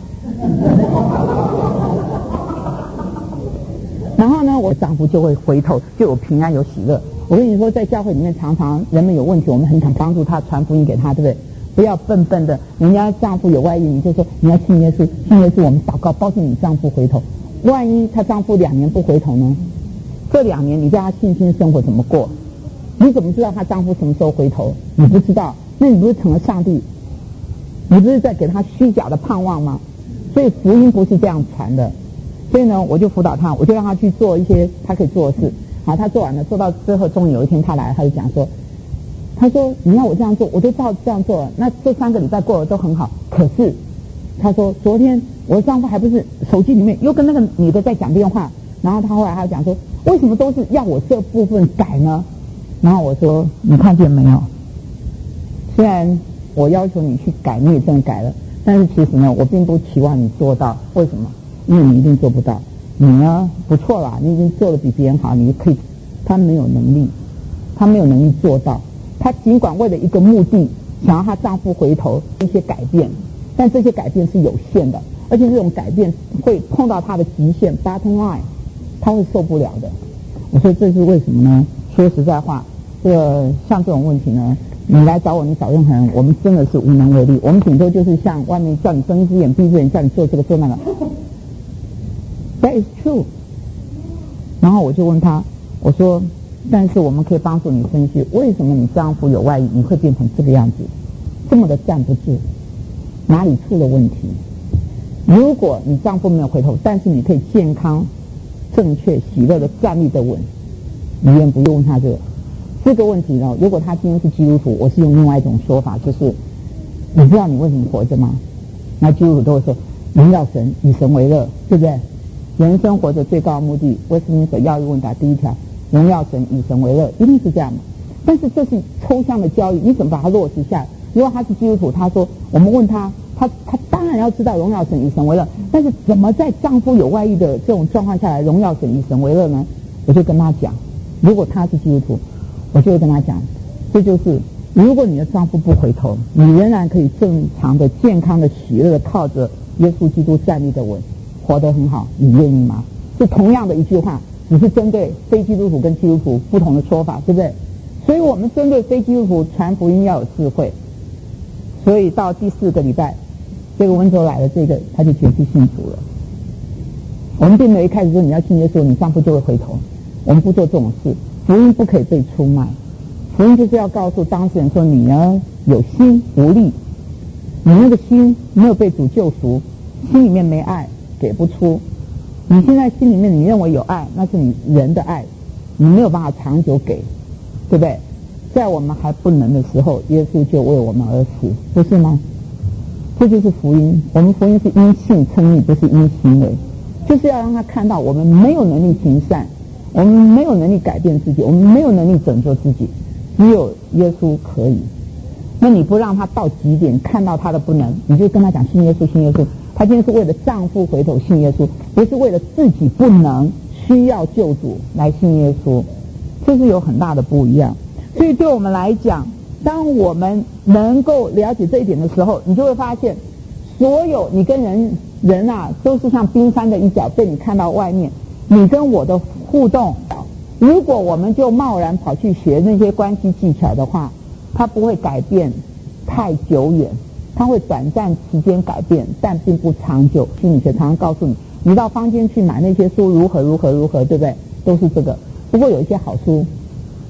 然后呢，我丈夫就会回头，就有平安有喜乐。我跟你说，在教会里面常常人们有问题，我们很想帮助他，传福音给他，对不对？不要笨笨的，人家丈夫有外遇，你就说你要信耶稣，信耶稣，我们祷告保证你丈夫回头。万一她丈夫两年不回头呢？这两年你叫她信心生活怎么过？你怎么知道她丈夫什么时候回头？你不知道，那你不是成了上帝？你不是在给她虚假的盼望吗？所以福音不是这样传的。所以呢，我就辅导她，我就让她去做一些她可以做的事。好，她做完了，做到之后，终于有一天她来，她就讲说。他说你要我这样做，我都照这样做了，那这三个礼拜过得都很好。可是他说昨天我的丈夫还不是手机里面又跟那个女的在讲电话，然后他后来他讲说为什么都是要我这部分改呢？然后我说你看见没有，虽然我要求你去改，你也真的改了，但是其实呢我并不期望你做到。为什么？因为你一定做不到。你呢不错啦，你已经做得比别人好，你可以，他没有能力，他没有能力做到。她尽管为了一个目的想要她丈夫回头一些改变，但这些改变是有限的，而且这种改变会碰到她的极限 bottom line， 她会受不了的。我说这是为什么呢？说实在话，这个像这种问题呢，你来找我，你找任何人，我们真的是无能为力，我们顶多就是像外面叫你睁一只眼闭一只眼，叫你做这个做那个。That is true。然后我就问他，我说但是我们可以帮助你分析，为什么你丈夫有外遇，你会变成这个样子，这么的站不住，哪里出了问题？如果你丈夫没有回头，但是你可以健康、正确、喜乐的站立的稳，你愿不用他这个这个问题呢？如果他今天是基督徒，我是用另外一种说法，就是你知道你为什么活着吗？那基督徒都会说荣耀神，以神为乐，对不对？人生活着最高的目的，威斯敏斯特要义问答第一条。荣耀神，以神为乐，一定是这样的。但是这是抽象的教育，你怎么把它落实下来？如果他是基督徒，他说我们问他，他他当然要知道荣耀神，以神为乐。但是怎么在丈夫有外遇的这种状况下来荣耀神，以神为乐呢？我就跟他讲，如果他是基督徒，我就会跟他讲，这就是如果你的丈夫不回头，你仍然可以正常的、健康的、喜乐的靠着耶稣基督站立的稳，活得很好，你愿意吗？是同样的一句话。只是针对非基督徒跟基督徒不同的说法，对不对？所以我们针对非基督徒传福音要有智慧。所以到第四个礼拜，这个温州来的这个他就决志信主了。我们并没有一开始说你要信耶稣，你丈夫就会回头，我们不做这种事。福音不可以被出卖，福音就是要告诉当事人说你呢有心无力，你那个心没有被主救赎，心里面没爱，给不出。你现在心里面你认为有爱，那是你人的爱，你没有办法长久给，对不对？在我们还不能的时候，耶稣就为我们而死，不是吗？这就是福音。我们福音是因信称义，不是因行为，就是要让他看到我们没有能力行善，我们没有能力改变自己，我们没有能力拯救自己，只有耶稣可以。那你不让他到极点看到他的不能，你就跟他讲信耶稣，信耶稣。她今天是为了丈夫回头信耶稣，不是为了自己不能需要救主来信耶稣，这是有很大的不一样。所以对我们来讲，当我们能够了解这一点的时候，你就会发现所有你跟人人啊都是像冰山的一角，被你看到外面，你跟我的互动，如果我们就贸然跑去学那些关系技巧的话，它不会改变太久远，它会短暂时间改变，但并不长久。心理学常常告诉你，你到坊间去买那些书如何如何如何，对不对？都是这个。不过有一些好书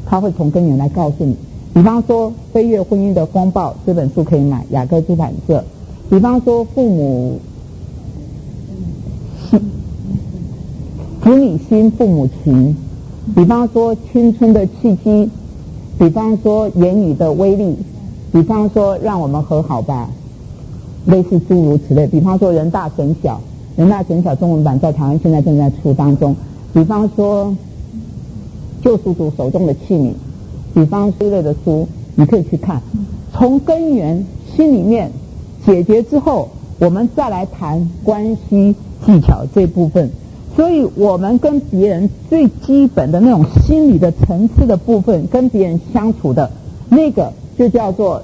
他会从根源来告诉你。比方说《飞跃婚姻的风暴》这本书可以买，雅各出版社。比方说父母子女心父母情，比方说青春的契机，比方说言语的威力，比方说让我们和好吧，类似诸如此类。比方说人大神小，人大神小中文版在台湾现在正在出当中。比方说救赎主手中的器皿，比方这类的书你可以去看，从根源心里面解决之后，我们再来谈关系技巧这部分。所以我们跟别人最基本的那种心理的层次的部分，跟别人相处的那个就叫做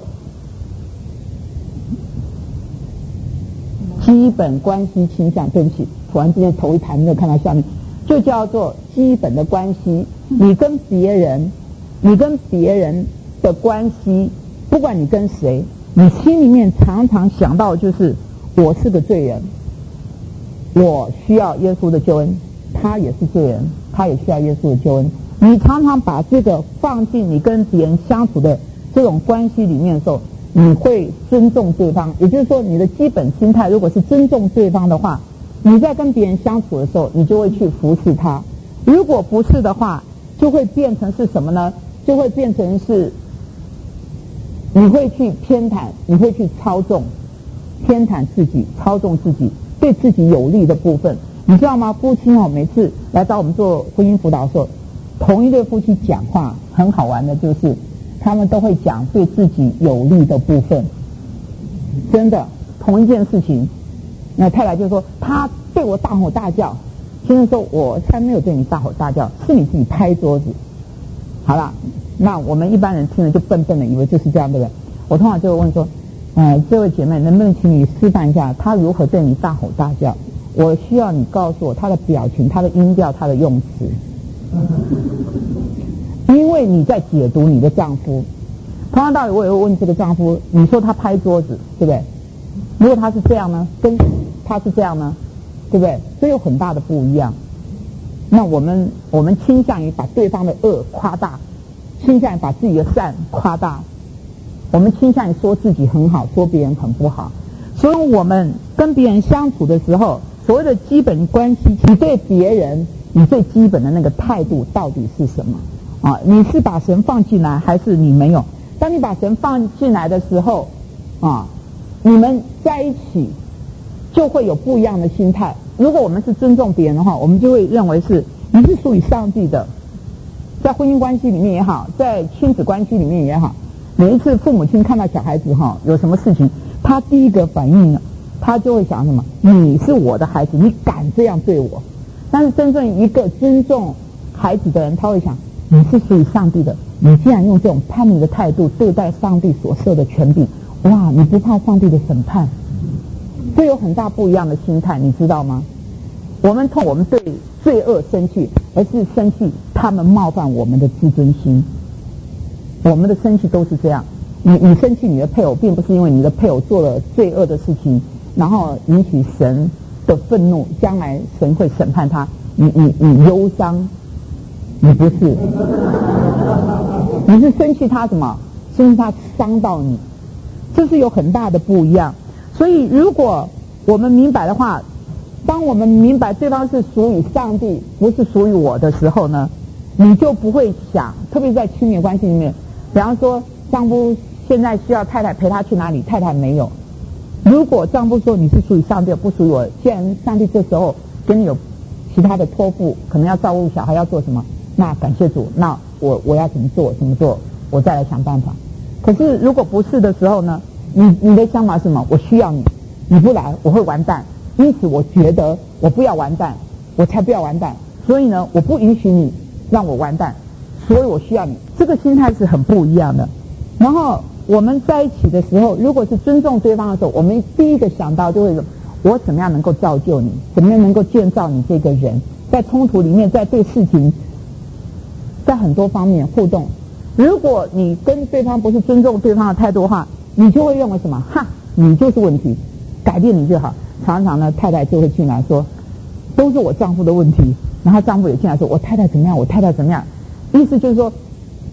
基本关系倾向。对不起，突然之间头一抬没有看到下面，就叫做基本的关系。你跟别人你跟别人的关系，不管你跟谁，你心里面常常想到就是我是个罪人，我需要耶稣的救恩，他也是罪人，他也需要耶稣的救恩。你常常把这个放进你跟别人相处的这种关系里面的时候，你会尊重对方。也就是说，你的基本心态如果是尊重对方的话，你在跟别人相处的时候，你就会去服侍他。如果不是的话，就会变成是什么呢？就会变成是你会去偏袒，你会去操纵，偏袒自己，操纵自己，对自己有利的部分。你知道吗？夫妻哦，每次来找我们做婚姻辅导的时候，同一对夫妻讲话很好玩的，就是他们都会讲对自己有利的部分。真的，同一件事情，那太太就说他对我大吼大叫，先生说我才没有对你大吼大叫，是你自己拍桌子。好了，那我们一般人听了就笨笨的以为就是这样，对不对？我通常就会问说，呃，这位姐妹，能不能请你示范一下他如何对你大吼大叫？我需要你告诉我他的表情、他的音调、他的用词，因为你在解读你的丈夫。同样道理，我也会问这个丈夫，你说他拍桌子，对不对？如果他是这样呢，跟他是这样呢，对不对？这有很大的不一样。那我们我们倾向于把对方的恶夸大，倾向于把自己的善夸大，我们倾向于说自己很好，说别人很不好。所以我们跟别人相处的时候，所谓的基本关系，你对别人你最基本的那个态度到底是什么啊？你是把神放进来，还是你没有？当你把神放进来的时候啊，你们在一起就会有不一样的心态。如果我们是尊重别人的话，我们就会认为是你是属于上帝的。在婚姻关系里面也好，在亲子关系里面也好，每一次父母亲看到小孩子哈有什么事情，他第一个反应呢，他就会想什么？你是我的孩子，你敢这样对我？但是真正一个尊重孩子的人，他会想，你是属于上帝的，你既然用这种叛逆的态度对待上帝所设的权柄，哇，你不怕上帝的审判？这有很大不一样的心态，你知道吗？我们从我们对罪恶生气，而是生气他们冒犯我们的自尊心。我们的生气都是这样。你你生气你的配偶，并不是因为你的配偶做了罪恶的事情，然后引起神的愤怒，将来神会审判他。你你你忧伤，你不是，你是生气他什么？生气他伤到你，这是有很大的不一样。所以如果我们明白的话，当我们明白对方是属于上帝，不是属于我的时候呢，你就不会想，特别在亲密关系里面，比方说丈夫现在需要太太陪他去哪里，太太没有。如果丈夫说你是属于上帝，不属于我，既然上帝这时候跟你有其他的托付，可能要照顾小孩，要做什么，那感谢主，那我我要怎么做怎么做，我再来想办法。可是如果不是的时候呢，你你的想法是什么？我需要你，你不来我会完蛋，因此我觉得我不要完蛋，我才不要完蛋，所以呢我不允许你让我完蛋，所以我需要你。这个心态是很不一样的。然后我们在一起的时候，如果是尊重对方的时候，我们第一个想到就会我怎么样能够造就你，怎么样能够建造你这个人，在冲突里面，在对事情在很多方面互动。如果你跟对方不是尊重对方的态度的话，你就会认为什么？哈，你就是问题，改变你就好。常常呢，太太就会进来说，都是我丈夫的问题。然后丈夫也进来说，我太太怎么样，我太太怎么样。意思就是说，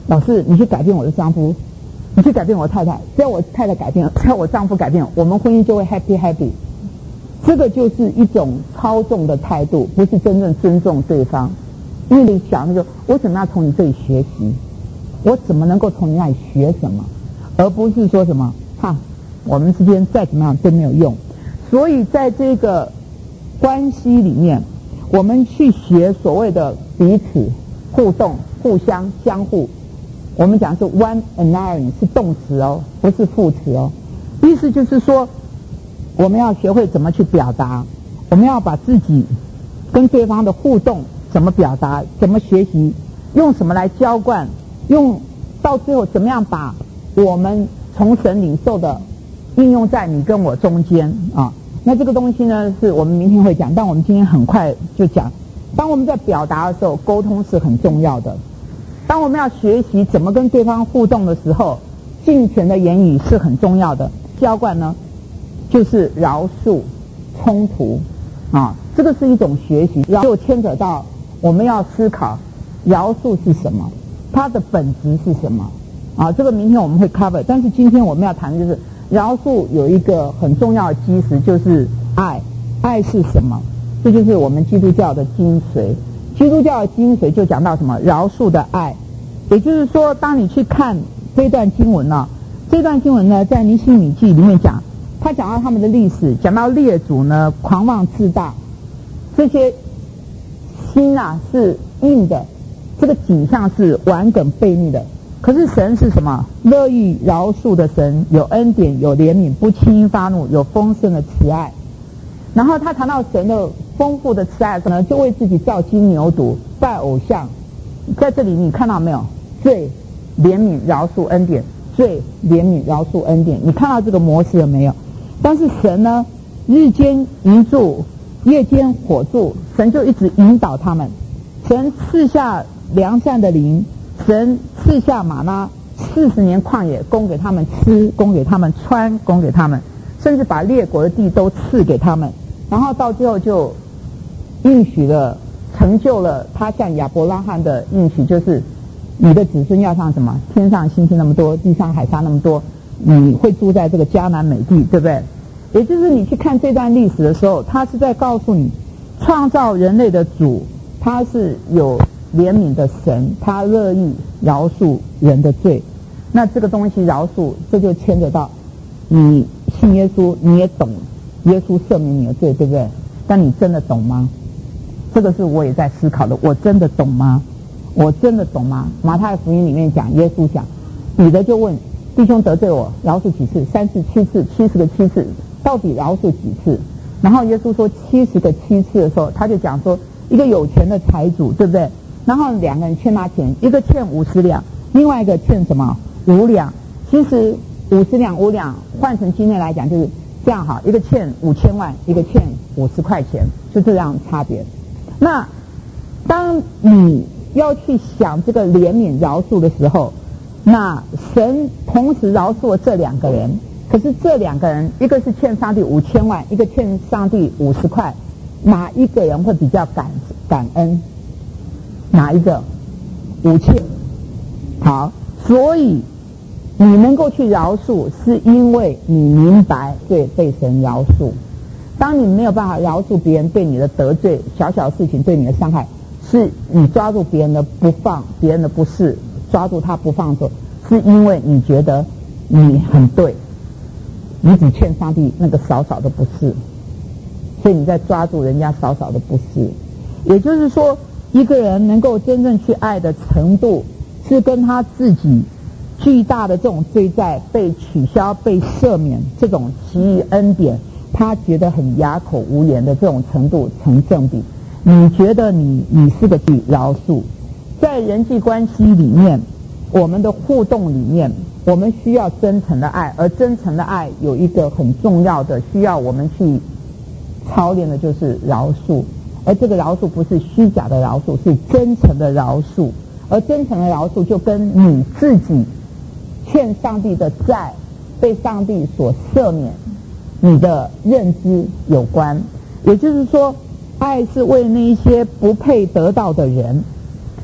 老师，你去改变我的丈夫，你去改变我太太，只要我太太改变，只要我丈夫改变，我们婚姻就会 happy happy。这个就是一种操纵的态度，不是真正尊重对方。因为你想那个，我怎么样从你这里学习？我怎么能够从你那里学什么？而不是说什么哈，我们之间再怎么样都没有用。所以在这个关系里面，我们去学所谓的彼此互动、互相、相互。我们讲是 one another 是动词哦，不是副词哦。意思就是说，我们要学会怎么去表达，我们要把自己跟对方的互动怎么表达，怎么学习，用什么来浇灌，用到最后怎么样把我们从神领受的应用在你跟我中间啊。那这个东西呢，是我们明天会讲，但我们今天很快就讲。当我们在表达的时候，沟通是很重要的。当我们要学习怎么跟对方互动的时候，敬虔的言语是很重要的。浇灌呢，就是饶恕冲突啊，这个是一种学习，就牵扯到我们要思考饶恕是什么，它的本质是什么啊？这个明天我们会 cover， 但是今天我们要谈的就是饶恕有一个很重要的基石，就是爱。爱是什么？这就是我们基督教的精髓。基督教的精髓就讲到什么？饶恕的爱。也就是说，当你去看这段经文呢、啊，这段经文呢，在尼希米记里面讲，他讲到他们的历史，讲到列祖呢狂妄自大，这些心啊是硬的，这个景象是顽梗悖逆的。可是神是什么？乐意饶恕的神，有恩典，有怜悯，不轻易发怒，有丰盛的慈爱。然后他谈到神的丰富的慈爱呢，就为自己造金牛犊，拜偶像。在这里你看到没有？罪、怜悯、饶恕、恩典，罪、怜悯、饶恕、恩典，你看到这个模式了没有？但是神呢，日间云柱，夜间火柱，神就一直引导他们。神赐下良善的灵，神赐下玛纳，四十年旷野供给他们吃，供给他们穿，供给他们，甚至把列国的地都赐给他们。然后到最后就应许了，成就了他向亚伯拉罕的应许，就是你的子孙要像什么？天上星星那么多，地上海沙那么多，你会住在这个迦南美地，对不对？也就是你去看这段历史的时候，他是在告诉你，创造人类的主，他是有怜悯的神，他乐意饶恕人的罪。那这个东西饶恕，这就牵扯到你信耶稣，你也懂耶稣赦免你的罪，对不对？但你真的懂吗？这个是我也在思考的，我真的懂吗？我真的懂吗？马太福音里面讲，耶稣讲，彼得就问弟兄得罪我，饶恕几次？三次、七次、七十个七次，到底饶恕几次？然后耶稣说七十个七次的时候，他就讲说，一个有钱的财主，对不对？然后两个人欠他钱，一个欠五十两，另外一个欠什么？五两。其实五十两、五两换成今天来讲就是这样好，一个欠五千万，一个欠五十块钱，就这样差别。那当你要去想这个怜悯饶恕的时候，那神同时饶恕了这两个人，可是这两个人一个是欠上帝五千万，一个欠上帝五十块，哪一个人会比较感感恩？哪一个？五千。好，所以你能够去饶恕，是因为你明白对被神饶恕。当你没有办法饶恕别人对你的得罪，小小事情对你的伤害，是你抓住别人的不放，别人的不是，抓住他不放手，是因为你觉得你很对，你只欠上帝那个少少的不是，所以你在抓住人家少少的不是。也就是说，一个人能够真正去爱的程度，是跟他自己巨大的这种罪债被取消、被赦免这种奇异恩典，他觉得很哑口无言的这种程度成正比。你觉得你你是个去饶恕，在人际关系里面，我们的互动里面，我们需要真诚的爱，而真诚的爱有一个很重要的需要我们去操练的，就是饶恕。而这个饶恕不是虚假的饶恕，是真诚的饶恕。而真诚的饶恕就跟你自己欠上帝的债被上帝所赦免，你的认知有关。也就是说，爱是为那一些不配得到的人，他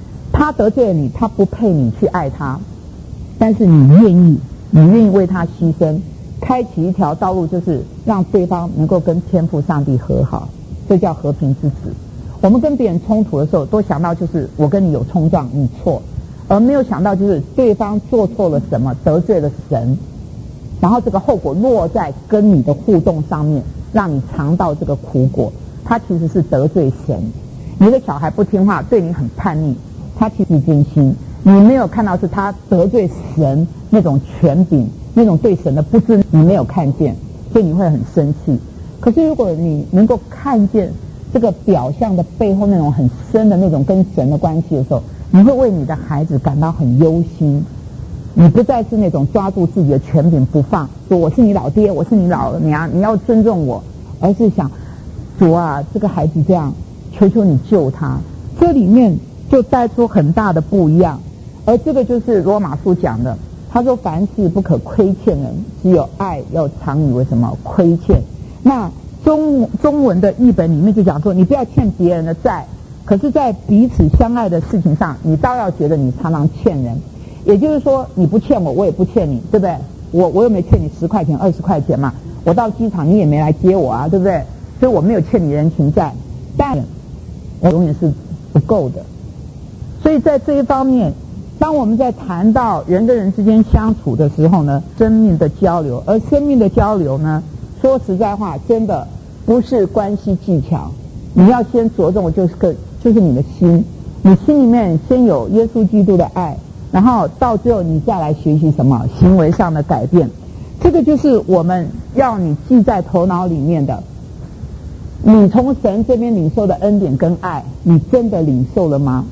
他得罪了你，他不配你去爱他，但是你愿意，你愿意为他牺牲，开启一条道路，就是让对方能够跟天父上帝和好，这叫和平之子。我们跟别人冲突的时候，都想到就是我跟你有冲撞，你错，而没有想到就是对方做错了什么，得罪了神，然后这个后果落在跟你的互动上面，让你尝到这个苦果。他其实是得罪神。你的小孩不听话，对你很叛逆，他其实真心，你没有看到是他得罪神那种权柄，那种对神的不知，你没有看见，所以你会很生气。可是如果你能够看见这个表象的背后那种很深的那种跟神的关系的时候，你会为你的孩子感到很忧心。你不再是那种抓住自己的权柄不放，说我是你老爹，我是你老娘，你要尊重我，而是想主啊，这个孩子这样，求求你救他。这里面就带出很大的不一样。而这个就是罗马书讲的，他说凡事不可亏欠人，只有爱要常以为什么亏欠。那中中文的译本里面就讲说，你不要欠别人的债，可是在彼此相爱的事情上，你倒要觉得你常常欠人。也就是说，你不欠我，我也不欠你，对不对？我我又没欠你十块钱、二十块钱嘛，我到机场你也没来接我啊，对不对？所以我没有欠你人情债，但我永远是不够的。所以在这一方面，当我们在谈到人跟人之间相处的时候呢，生命的交流，而生命的交流呢，说实在话，真的不是关系技巧，你要先着重的就是个就是你的心，你心里面先有耶稣基督的爱，然后到最后你再来学习什么行为上的改变。这个就是我们要你记在头脑里面的。你从神这边领受的恩典跟爱，你真的领受了吗？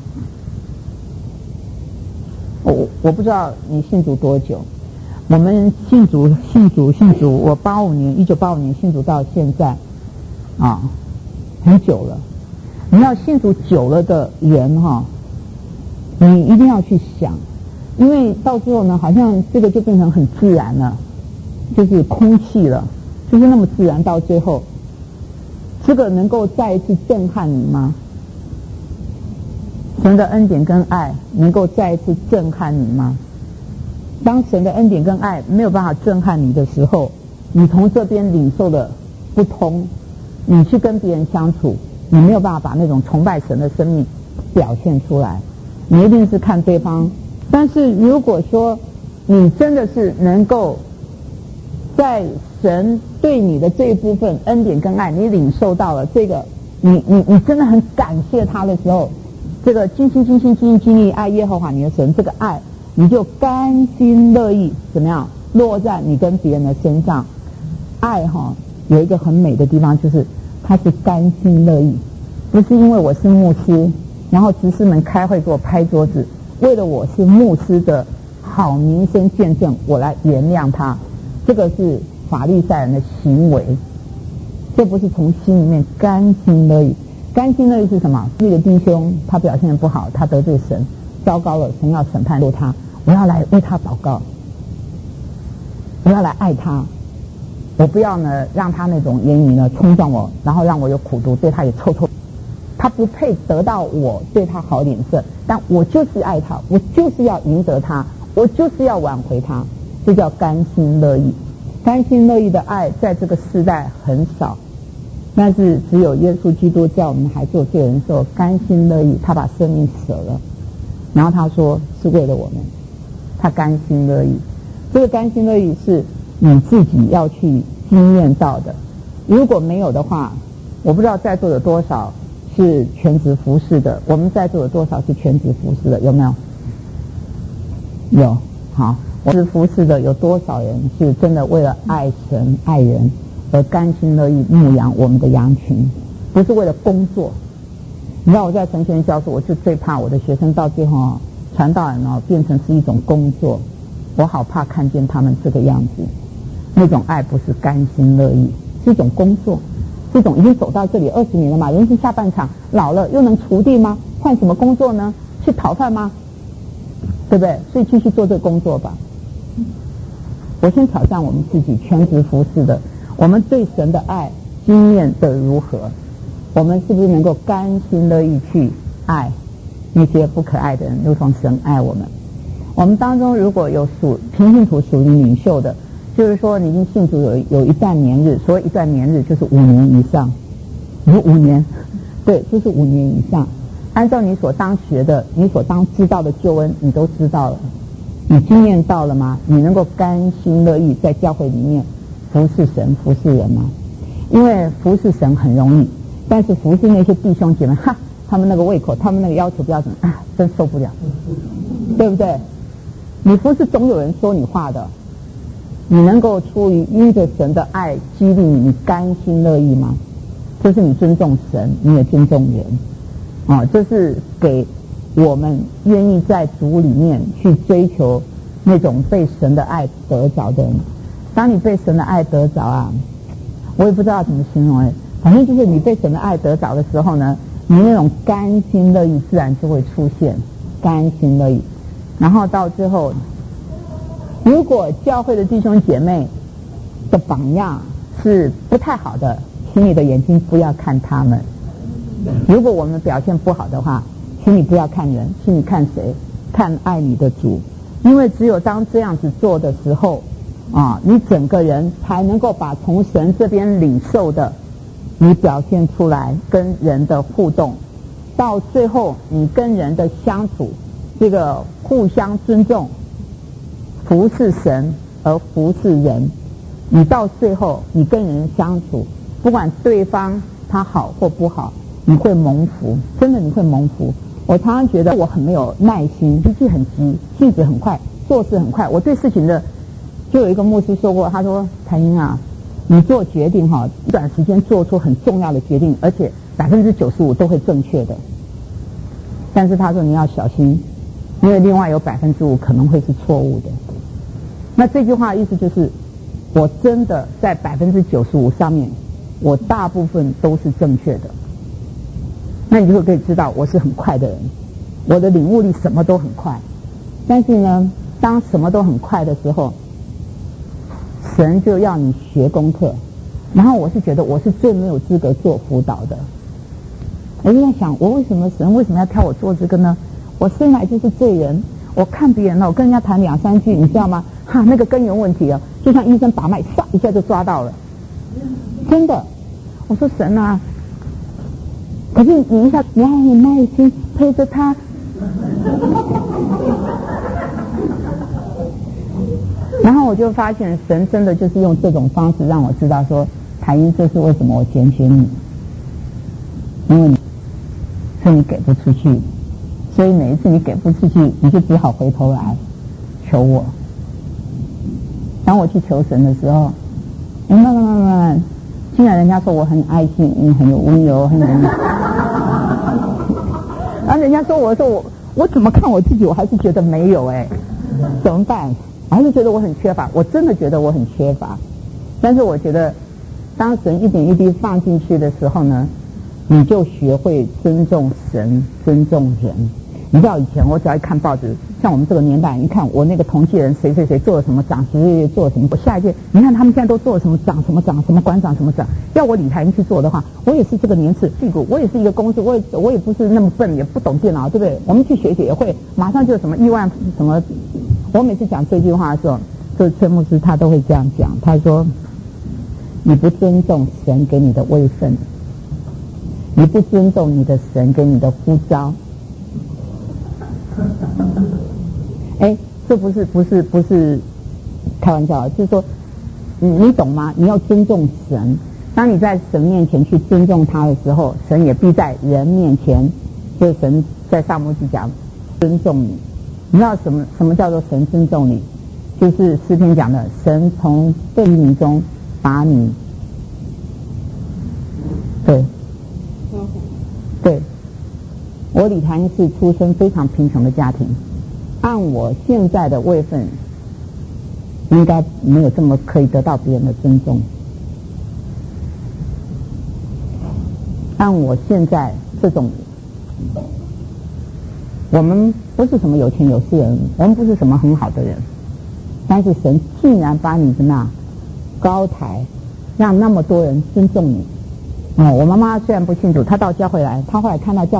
我我不知道你信主多久，我们信主信主信主，我八五年一九八五年信主到现在啊，很久了。你要信主久了的人哈，你一定要去想，因为到最后呢，好像这个就变成很自然了，就是空气了，就是那么自然。到最后，这个能够再一次震撼你吗？神的恩典跟爱能够再一次震撼你吗？当神的恩典跟爱没有办法震撼你的时候，你从这边领受的不通，你去跟别人相处，你没有办法把那种崇拜神的生命表现出来，你一定是看对方。但是如果说你真的是能够在神对你的这一部分恩典跟爱，你领受到了这个，你你你真的很感谢他的时候，这个尽心尽心尽心尽力爱耶和华你的神，这个爱你就甘心乐意怎么样落在你跟别人的身上。爱哈有一个很美的地方，就是它是甘心乐意，不是因为我是牧师，然后执事们开会给我拍桌子，为了我是牧师的好名声见证，我来原谅他。这个是法利赛人的行为，这不是从心里面甘心乐意。甘心乐意是什么？这个弟兄他表现得不好，他得罪神，糟糕了，神要审判他，我要来为他祷告，我要来爱他，我不要呢让他那种言语呢冲撞我，然后让我有苦毒，对他也臭臭。他不配得到我对他好脸色，但我就是爱他，我就是要赢得他，我就是要挽回他，这叫甘心乐意。甘心乐意的爱在这个世代很少，但是只有耶稣基督在我们还做罪人的时候甘心乐意，他把生命舍了，然后他说是为了我们，他甘心乐意。这个甘心乐意是你自己要去经验到的，如果没有的话，我不知道在座有多少是全职服侍的，我们在座有多少是全职服侍的，有没有？有。好，我是服侍的有多少人是真的为了爱神爱人而甘心乐意牧养我们的羊群，不是为了工作。你知道我在神学院教书，我就最怕我的学生到最后传道人哦变成是一种工作，我好怕看见他们这个样子。那种爱不是甘心乐意，是一种工作，这种已经走到这里二十年了嘛，人生下半场老了又能锄地吗？换什么工作呢？去讨饭吗？对不对？所以继续做这个工作吧。我先挑战我们自己全职服侍的，我们对神的爱经验的如何？我们是不是能够甘心乐意去爱？ 那些不可爱的人，如同神爱我们。我们当中如果有属平信徒属灵领袖的，就是说你已经信主有有一段年日，所谓一段年日就是五年以上，你说五年，对，就是五年以上。按照你所当学的，你所当知道的救恩，你都知道了，你经验到了吗？你能够甘心乐意在教会里面服侍神、服侍人吗？因为服侍神很容易，但是服侍那些弟兄姐妹，哈，他们那个胃口，他们那个要求标准啊，真受不了，对不对？你服侍总有人说你话的，你能够出于因着神的爱激励你，你甘心乐意吗？这是你尊重神，你也尊重人啊，这是给我们愿意在主里面去追求那种被神的爱得着的人。当你被神的爱得着啊，我也不知道怎么形容哎，反正就是你被神的爱得着的时候呢，你那种甘心乐意自然就会出现，甘心乐意。然后到最后，如果教会的弟兄姐妹的榜样是不太好的，请你的眼睛不要看他们。如果我们表现不好的话，请你不要看人，请你看谁？看爱你的主。因为只有当这样子做的时候啊，你整个人才能够把从神这边领受的你表现出来，跟人的互动，到最后你跟人的相处，这个互相尊重，服侍神而服侍人，你到最后你跟人相处，不管对方他好或不好，你会蒙福，真的你会蒙福。我常常觉得我很没有耐心，脾气很急，性子很快，做事很快。我对事情的，就有一个牧师说过，他说彩英啊，你做决定哈，短时间做出很重要的决定，而且百分之九十五都会正确的。但是他说你要小心，因为另外有百分之五可能会是错误的。那这句话的意思就是，我真的在百分之九十五上面，我大部分都是正确的。那你就可以知道我是很快的人，我的领悟力什么都很快。但是呢，当什么都很快的时候，神就要你学功课。然后我是觉得我是最没有资格做辅导的。我就在想，我为什么神为什么要挑我做这个呢？我生来就是罪人，我看别人了，我跟人家谈两三句，你知道吗？哈，那个根源问题哦，就像医生把脉，唰一下就抓到了，真的。我说神啊，可是你一下，你要有耐心陪着他。然后我就发现，神真的就是用这种方式让我知道说，台一，这是为什么我拣选你，因为你，所以你给不出去，所以每一次你给不出去，你就只好回头来求我。当我去求神的时候，慢慢慢慢慢慢，竟然人家说我很爱心，嗯，很有温柔，很有温柔。然后人家说我说我我怎么看我自己，我还是觉得没有哎，怎么办？我还是觉得我很缺乏，我真的觉得我很缺乏。但是我觉得，当神一点一滴放进去的时候呢，你就学会尊重神，尊重人。你知道以前我只要一看报纸，像我们这个年代，一看我那个同届人谁谁谁做了什么长，谁谁谁做了什么，我下一届你看他们现在都做了什么长什么长什么馆长什么长，要我李台英去做的话，我也是这个年次屁股，我也是一个公司，我也我也不是那么笨，也不懂电脑，对不对？我们去学学也会，马上就有什么亿万什么。我每次讲这句话的时候，这崔牧师他都会这样讲，他说你不尊重神给你的位分，你不尊重你的神给你的呼召。哎，这不是不是不是开玩笑，就是说你你懂吗？你要尊重神，当你在神面前去尊重他的时候，神也必在人面前，就是神在撒母耳记讲尊重你。你知道什么什么叫做神尊重你？就是诗篇讲的，神从悖逆中把你，对，对，我李谭是出身非常贫穷的家庭，按我现在的位分，应该没有这么可以得到别人的尊重。按我现在这种。我们不是什么有钱有势人，我们不是什么很好的人，但是神竟然把你的那高抬，让那么多人尊重你。哦，我妈妈虽然不信主，她到教会来，她后来看到教会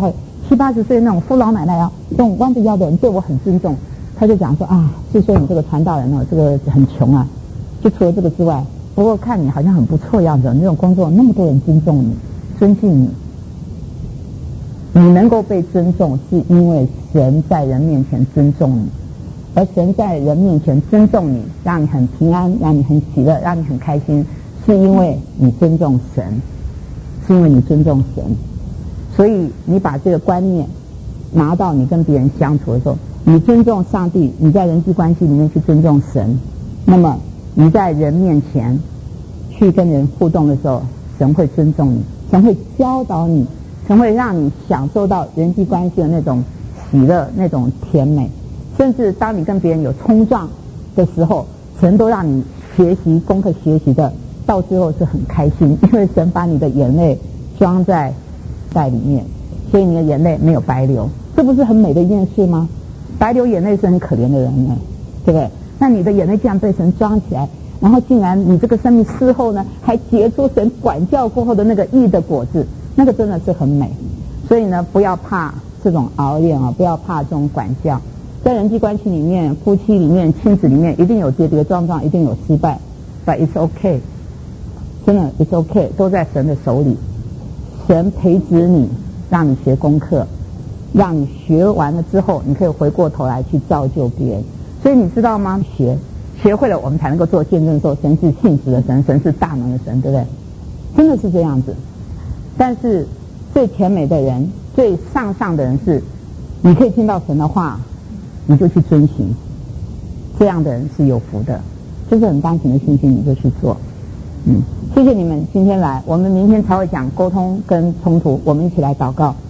七八十岁那种扶老奶奶啊，这种弯着腰的人对我很尊重。他就讲说啊，是说你这个传道人哦，这个很穷啊，就除了这个之外，不过看你好像很不错样子，那种工作那么多人尊重你、尊敬你，你能够被尊重，是因为神在人面前尊重你，而神在人面前尊重你，让你很平安，让你很喜乐，让你很开心，是因为你尊重神，是因为你尊重神。所以你把这个观念拿到你跟别人相处的时候，你尊重上帝，你在人际关系里面去尊重神，那么你在人面前去跟人互动的时候，神会尊重你，神会教导你，神会让你享受到人际关系的那种喜乐，那种甜美。甚至当你跟别人有冲撞的时候，神都让你学习功课学习的到最后是很开心，因为神把你的眼泪装在袋里面，所以你的眼泪没有白流，这不是很美的一件事吗？白流眼泪是很可怜的人呢，对不对？那你的眼泪竟然被神装起来，然后竟然你这个生命事后呢，还结出神管教过后的那个义的果子，那个真的是很美。所以呢，不要怕这种熬炼啊，不要怕这种管教。在人际关系里面，夫妻里面，亲子里面，一定有跌跌撞撞，一定有失败 ，but it's okay， 真的 it's okay， 都在神的手里。神培植你，让你学功课，让你学完了之后，你可以回过头来去造就别人。所以你知道吗？学学会了，我们才能够做见证说神是信实的神，神是大能的神，对不对？真的是这样子。但是最甜美的人，最上上的人是，你可以听到神的话，你就去遵行，这样的人是有福的。就是很单纯的信心，你就去做。嗯，谢谢你们今天来，我们明天才会讲沟通跟冲突，我们一起来祷告。